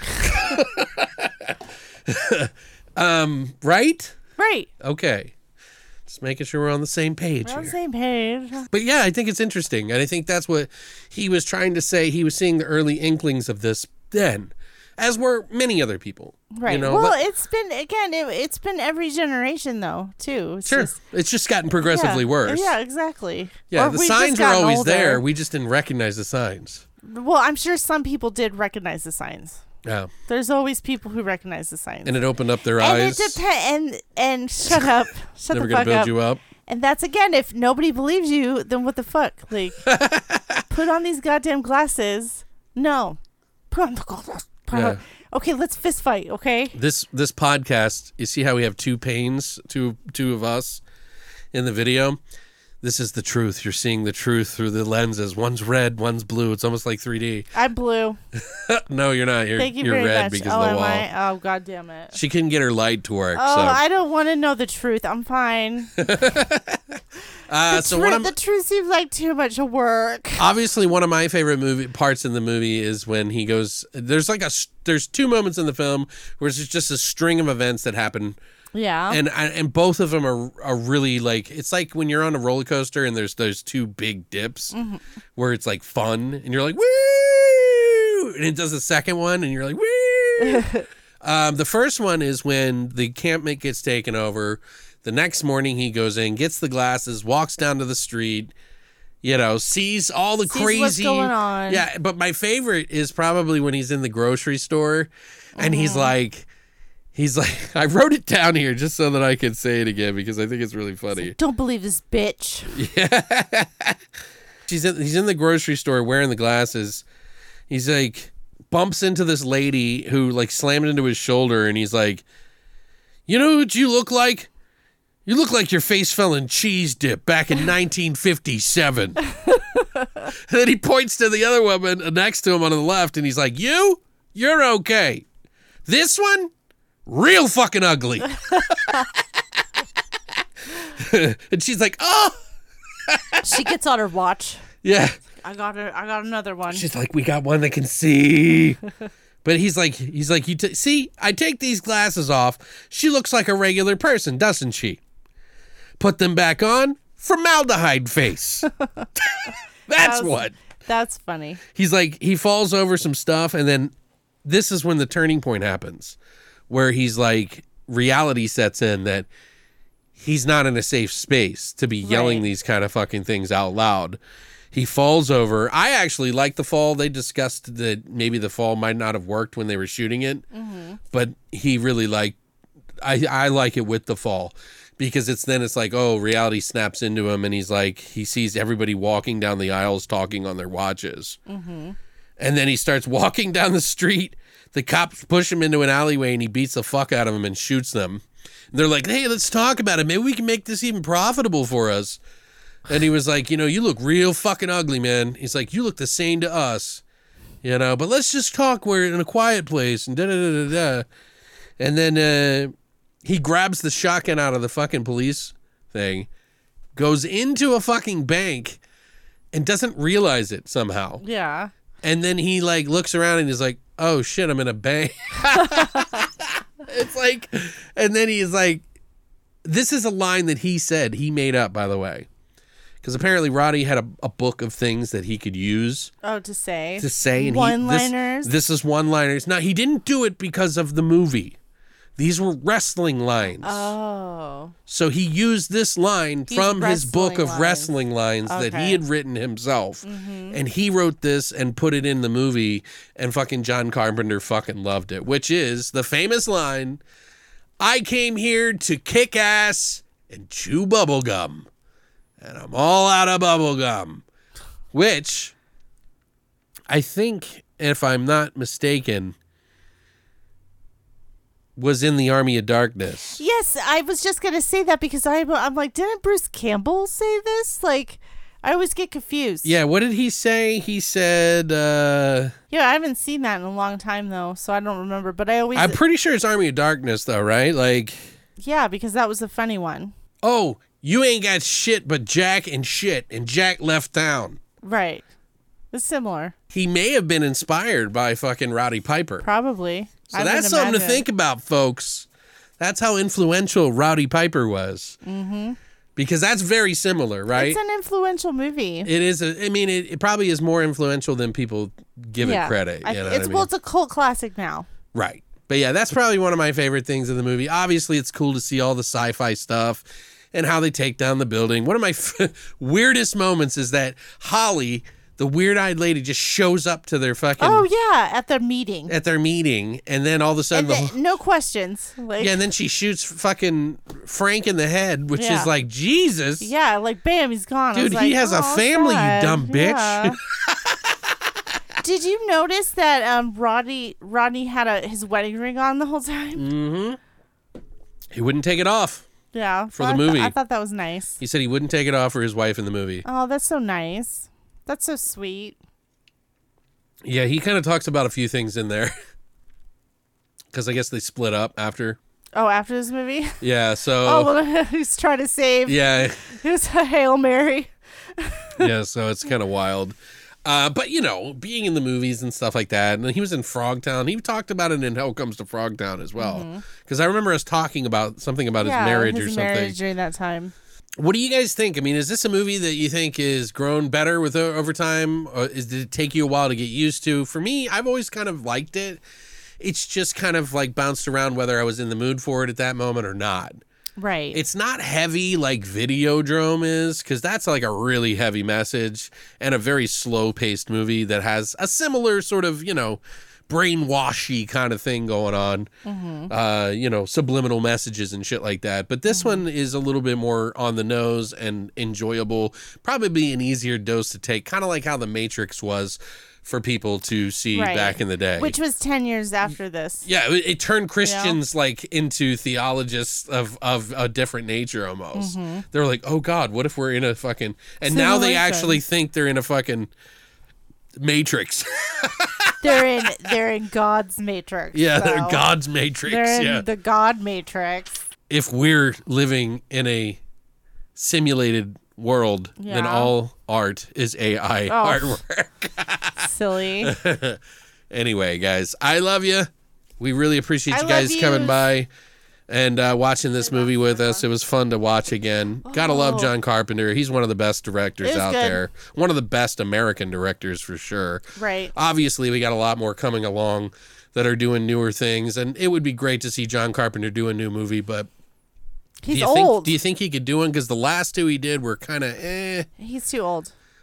[SPEAKER 2] um. Right.
[SPEAKER 3] Right.
[SPEAKER 2] Okay. Just making sure we're on the same page
[SPEAKER 3] We're on the
[SPEAKER 2] here.
[SPEAKER 3] same page.
[SPEAKER 2] But yeah, I think it's interesting, and I think that's what he was trying to say. He was seeing the early inklings of this then, as were many other people.
[SPEAKER 3] Right.
[SPEAKER 2] You know,
[SPEAKER 3] well,
[SPEAKER 2] but-
[SPEAKER 3] it's been again. It, it's been every generation though, too. It's
[SPEAKER 2] sure,
[SPEAKER 3] just-
[SPEAKER 2] it's just gotten progressively
[SPEAKER 3] yeah,
[SPEAKER 2] worse.
[SPEAKER 3] Yeah, exactly.
[SPEAKER 2] Yeah,
[SPEAKER 3] Or
[SPEAKER 2] the
[SPEAKER 3] we've just
[SPEAKER 2] signs are
[SPEAKER 3] gotten
[SPEAKER 2] always
[SPEAKER 3] older.
[SPEAKER 2] there. We just didn't recognize the signs.
[SPEAKER 3] Well, I'm sure some people did recognize the signs.
[SPEAKER 2] Yeah,
[SPEAKER 3] There's always people who recognize the signs.
[SPEAKER 2] and it opened up their
[SPEAKER 3] And
[SPEAKER 2] eyes.
[SPEAKER 3] it depends. And and shut up, shut
[SPEAKER 2] Never
[SPEAKER 3] the
[SPEAKER 2] gonna
[SPEAKER 3] fuck
[SPEAKER 2] build
[SPEAKER 3] up.
[SPEAKER 2] you up.
[SPEAKER 3] And that's again, if nobody believes you, then what the fuck? Like, put on these goddamn glasses. No, put on the glasses. Put on-
[SPEAKER 2] Yeah.
[SPEAKER 3] Okay, let's fist fight. Okay.
[SPEAKER 2] This this podcast. You see how we have two panes, two two of us in the video. This is the truth. You're seeing the truth through the lenses. One's red, one's blue. It's almost like three D.
[SPEAKER 3] I'm blue.
[SPEAKER 2] No, you're not. You're
[SPEAKER 3] Thank you
[SPEAKER 2] you're
[SPEAKER 3] very
[SPEAKER 2] red
[SPEAKER 3] much.
[SPEAKER 2] because
[SPEAKER 3] oh,
[SPEAKER 2] of the
[SPEAKER 3] am
[SPEAKER 2] wall.
[SPEAKER 3] I? Oh, god damn it.
[SPEAKER 2] She couldn't get her light to work.
[SPEAKER 3] Oh,
[SPEAKER 2] so
[SPEAKER 3] I don't want to know the truth. I'm fine.
[SPEAKER 2] uh,
[SPEAKER 3] the,
[SPEAKER 2] so
[SPEAKER 3] tru-
[SPEAKER 2] one of
[SPEAKER 3] the truth seems like too much work.
[SPEAKER 2] obviously one of my favorite movie parts in the movie is when he goes. There's like a s- there's two moments in the film where it's just a string of events that happen.
[SPEAKER 3] Yeah.
[SPEAKER 2] And and both of them are are really like, it's like when you're on a roller coaster and there's those two big dips
[SPEAKER 3] Mm-hmm.
[SPEAKER 2] where it's like fun and you're like woo, and it does the second one and you're like woo. um, the first one is when the campmate gets taken over. The next morning he goes in, gets the glasses, walks down to the street. You know, sees all the
[SPEAKER 3] Sees
[SPEAKER 2] crazy
[SPEAKER 3] what's going on.
[SPEAKER 2] Yeah, but my favorite is probably when he's in the grocery store and he's
[SPEAKER 3] Mm-hmm.
[SPEAKER 2] like. He's like, I wrote it down here just so that I could say it again because I think it's really funny.
[SPEAKER 3] Don't believe this bitch.
[SPEAKER 2] She's in, he's in the grocery store wearing the glasses. He's like, bumps into this lady who like slammed into his shoulder and he's like, you know what you look like? You look like your face fell in cheese dip back in nineteen fifty-seven. And then he points to the other woman next to him on the left and he's like, you? You're okay. This one? Real fucking ugly. And she's like, oh.
[SPEAKER 3] She gets on her watch.
[SPEAKER 2] Yeah.
[SPEAKER 3] I got her. I got another one.
[SPEAKER 2] She's like, we got one that can see. But he's like, he's like, you t- see, I take these glasses off. She looks like a regular person, doesn't she? Put them back on, formaldehyde face. That's
[SPEAKER 3] That was-
[SPEAKER 2] what.
[SPEAKER 3] That's funny.
[SPEAKER 2] He's like, he falls over some stuff, and then this is when the turning point happens, where he's like, reality sets in that he's not in a safe space to be yelling
[SPEAKER 3] Right.
[SPEAKER 2] these kind of fucking things out loud. He falls over. I actually like the fall. They discussed that maybe the fall might not have worked when they were shooting it,
[SPEAKER 3] Mm-hmm.
[SPEAKER 2] but he really liked, I, I like it with the fall. Because it's then it's like, oh, reality snaps into him and he's like, he sees everybody walking down the aisles talking on their watches. Mm-hmm. And then he starts walking down the street. The cops push him into an alleyway and he beats the fuck out of them and shoots them. And they're like, hey, let's talk about it. Maybe we can make this even profitable for us. And he was like, you know, you look real fucking ugly, man. He's like, you look the same to us, you know, but let's just talk. We're in a quiet place and da da da da da. And then uh, he grabs the shotgun out of the fucking police thing, goes into a fucking bank and doesn't realize it somehow.
[SPEAKER 3] Yeah.
[SPEAKER 2] And then he like looks around and he's like, oh shit, I'm in a bank. It's like, and then he's like, this is a line that he said, he made up, by the way. Because apparently Roddy had a, a book of things that he could use.
[SPEAKER 3] Oh, to say.
[SPEAKER 2] To say. And
[SPEAKER 3] one-liners.
[SPEAKER 2] He, this, this is one-liners. Now, he didn't do it because of the movie. These were wrestling lines.
[SPEAKER 3] Oh.
[SPEAKER 2] So he used this line
[SPEAKER 3] He's
[SPEAKER 2] from his book of
[SPEAKER 3] lines.
[SPEAKER 2] wrestling lines that
[SPEAKER 3] Okay.
[SPEAKER 2] he had written himself.
[SPEAKER 3] Mm-hmm.
[SPEAKER 2] And he wrote this and put it in the movie, and fucking John Carpenter fucking loved it, which is the famous line, I came here to kick ass and chew bubble gum, and I'm all out of bubble gum, which I think, if I'm not mistaken, was in the Army of Darkness.
[SPEAKER 3] Yes, I was just going to say that because I, I'm like, didn't Bruce Campbell say this? Like, I always get confused.
[SPEAKER 2] Yeah, what did he say? He said, uh...
[SPEAKER 3] Yeah, I haven't seen that in a long time, though, so I don't remember. But I always...
[SPEAKER 2] I'm pretty sure it's Army of Darkness, though, right? Like...
[SPEAKER 3] Yeah, because that was a funny one.
[SPEAKER 2] Oh, you ain't got shit but Jack and shit, and Jack left town.
[SPEAKER 3] Right. It's similar.
[SPEAKER 2] He may have been inspired by fucking Roddy Piper.
[SPEAKER 3] Probably.
[SPEAKER 2] So
[SPEAKER 3] I
[SPEAKER 2] that's
[SPEAKER 3] would
[SPEAKER 2] something to
[SPEAKER 3] imagine.
[SPEAKER 2] think about, folks. That's how influential Roddy Piper was. Mm-hmm. Because that's very similar, right?
[SPEAKER 3] It's an influential movie.
[SPEAKER 2] It is. A, I mean, it, it probably is more influential than people give
[SPEAKER 3] yeah.
[SPEAKER 2] it credit.
[SPEAKER 3] I,
[SPEAKER 2] You know
[SPEAKER 3] it's
[SPEAKER 2] what I mean?
[SPEAKER 3] well, it's a cult classic now.
[SPEAKER 2] Right. But yeah, that's probably one of my favorite things in the movie. Obviously, it's cool to see all the sci-fi stuff and how they take down the building. One of my f- weirdest moments is that Holly, the weird-eyed lady, just shows up to their fucking...
[SPEAKER 3] Oh, yeah, at their meeting.
[SPEAKER 2] At their meeting, and then all of a sudden...
[SPEAKER 3] And
[SPEAKER 2] the,
[SPEAKER 3] the, no questions. Like,
[SPEAKER 2] yeah, and then she shoots fucking Frank in the head, which
[SPEAKER 3] Yeah.
[SPEAKER 2] is like, Jesus.
[SPEAKER 3] yeah, like, bam, he's gone. I
[SPEAKER 2] Dude,
[SPEAKER 3] was
[SPEAKER 2] he
[SPEAKER 3] like,
[SPEAKER 2] has a
[SPEAKER 3] "Oh,
[SPEAKER 2] family,
[SPEAKER 3] sad."
[SPEAKER 2] you dumb bitch.
[SPEAKER 3] Yeah. Did you notice that um, Rodney Rodney had a his wedding ring on the whole time?
[SPEAKER 2] Mm-hmm. He wouldn't take it off.
[SPEAKER 3] Yeah.
[SPEAKER 2] For
[SPEAKER 3] well,
[SPEAKER 2] the
[SPEAKER 3] I th-
[SPEAKER 2] movie.
[SPEAKER 3] I thought that was nice.
[SPEAKER 2] He said he wouldn't take it off for his wife in the movie.
[SPEAKER 3] Oh, that's so nice. That's so sweet.
[SPEAKER 2] Yeah, he kind of talks about a few things in there. Because I guess they split up after.
[SPEAKER 3] Oh, after this movie?
[SPEAKER 2] Yeah, so...
[SPEAKER 3] Oh, well, he's trying to save.
[SPEAKER 2] Yeah,
[SPEAKER 3] It was a Hail Mary.
[SPEAKER 2] yeah, so it's kind of wild. Uh, but, you know, being in the movies and stuff like that, and he was in Frogtown. He talked about it in Hell Comes to Frogtown as well. Because I remember us talking about something about
[SPEAKER 3] yeah,
[SPEAKER 2] his marriage
[SPEAKER 3] his
[SPEAKER 2] or something.
[SPEAKER 3] marriage during that time.
[SPEAKER 2] What do you guys think? I mean, is this a movie that you think is grown better with o- over time? Or is, did it take you a while to get used to? For me, I've always kind of liked it. It's just kind of like bounced around whether I was in the mood for it at that moment or not.
[SPEAKER 3] Right.
[SPEAKER 2] It's not heavy like Videodrome is, because that's like a really heavy message and a very slow-paced movie that has a similar sort of, you know, brainwashy kind of thing going on. Mm-hmm. Uh, you know, subliminal messages and shit like that. But this mm-hmm. one is a little bit more on the nose and enjoyable. Probably an easier dose to take, kind of like how The Matrix was for people to see
[SPEAKER 3] Right.
[SPEAKER 2] back in the day.
[SPEAKER 3] Which was ten years after this.
[SPEAKER 2] Yeah, it, it turned Christians like into theologists of, of a different nature almost.
[SPEAKER 3] Mm-hmm.
[SPEAKER 2] They're like, oh God, what if we're in a fucking... And now they
[SPEAKER 3] Simulation.
[SPEAKER 2] actually think they're in a fucking Matrix.
[SPEAKER 3] They're in they're in God's Matrix.
[SPEAKER 2] Yeah,
[SPEAKER 3] so
[SPEAKER 2] they're God's Matrix.
[SPEAKER 3] They're in
[SPEAKER 2] Yeah.
[SPEAKER 3] the God Matrix.
[SPEAKER 2] If we're living in a simulated world, then
[SPEAKER 3] Yeah.
[SPEAKER 2] all art is A I
[SPEAKER 3] Oh.
[SPEAKER 2] artwork.
[SPEAKER 3] Silly.
[SPEAKER 2] Anyway, guys, I love you. We really appreciate
[SPEAKER 3] I
[SPEAKER 2] you guys
[SPEAKER 3] love you.
[SPEAKER 2] coming by and uh, watching this movie with us. It was fun to watch again. Gotta love
[SPEAKER 3] Oh.
[SPEAKER 2] John Carpenter. He's one of the best directors
[SPEAKER 3] It was
[SPEAKER 2] out
[SPEAKER 3] good.
[SPEAKER 2] there. One of the best American directors for sure.
[SPEAKER 3] Right.
[SPEAKER 2] Obviously, we got a lot more coming along that are doing newer things, and it would be great to see John Carpenter do a new movie, but
[SPEAKER 3] He's
[SPEAKER 2] do you
[SPEAKER 3] old.
[SPEAKER 2] Think, do you think he could do one? Because the last two he did were kind of eh.
[SPEAKER 3] He's too old.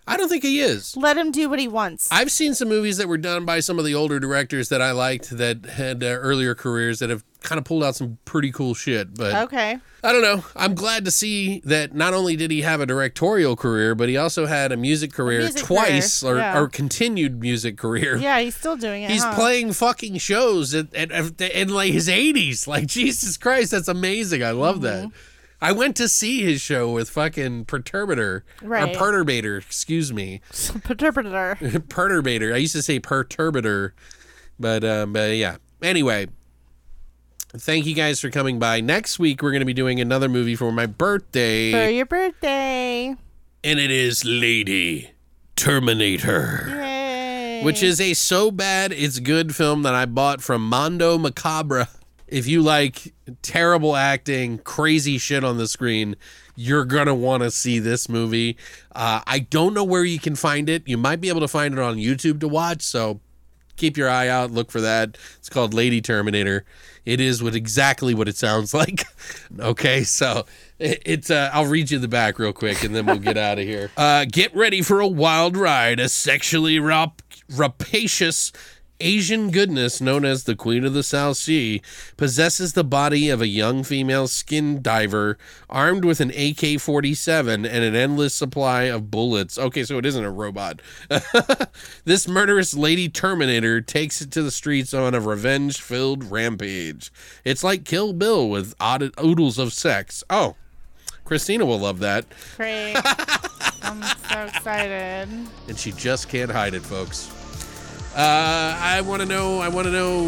[SPEAKER 2] I don't think he is.
[SPEAKER 3] Let him do what he wants.
[SPEAKER 2] I've seen some movies that were done by some of the older directors that I liked that had uh, earlier careers that have kind of pulled out some pretty cool shit. But
[SPEAKER 3] Okay.
[SPEAKER 2] I don't know. I'm glad to see that not only did he have a directorial career, but he also had a music career
[SPEAKER 3] music
[SPEAKER 2] twice
[SPEAKER 3] career,
[SPEAKER 2] or,
[SPEAKER 3] yeah.
[SPEAKER 2] or continued music career.
[SPEAKER 3] Yeah, he's still doing it.
[SPEAKER 2] He's
[SPEAKER 3] huh?
[SPEAKER 2] playing fucking shows at, at, at, in like his eighties. Like, Jesus Christ, that's amazing. I love
[SPEAKER 3] Mm-hmm.
[SPEAKER 2] that. I went to see his show with fucking Perturbator.
[SPEAKER 3] Right.
[SPEAKER 2] Or Perturbator, excuse me.
[SPEAKER 3] Perturbator.
[SPEAKER 2] Perturbator. I used to say Perturbator. But, um, but yeah. Anyway, thank you guys for coming by. Next week, we're going to be doing another movie for my birthday.
[SPEAKER 3] For your birthday.
[SPEAKER 2] And it is Lady Terminator.
[SPEAKER 3] Yay.
[SPEAKER 2] Which is a so bad it's good film that I bought from Mondo Macabre. If you like terrible acting, crazy shit on the screen, you're going to want to see this movie. Uh, I don't know where you can find it. You might be able to find it on YouTube to watch, so keep your eye out. Look for that. It's called Lady Terminator. It is what exactly what it sounds like. Okay, so it, it's. Uh, I'll read you the back real quick, and then we'll get out of here. Uh, get ready for a wild ride. A sexually rap- rapacious Asian goodness known as the Queen of the South Sea possesses the body of a young female skin diver armed with an A K forty-seven and an endless supply of bullets. Okay, so it isn't a robot. This murderous Lady Terminator takes it to the streets on a revenge-filled rampage. It's like Kill Bill with odd oodles of sex. Oh, Christina will love that.
[SPEAKER 3] Great. I'm so excited.
[SPEAKER 2] And she just can't hide it, folks. Uh, I want to know, I want to know.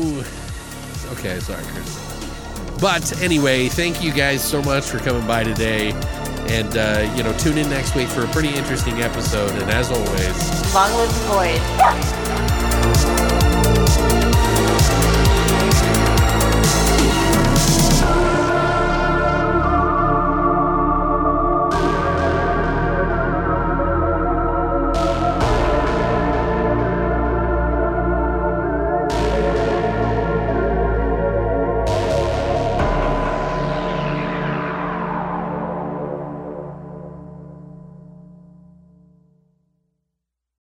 [SPEAKER 2] Okay, sorry, Chris. But anyway, thank you guys so much for coming by today. And, uh, you know, tune in next week for a pretty interesting episode. And as always,
[SPEAKER 3] Long live the void.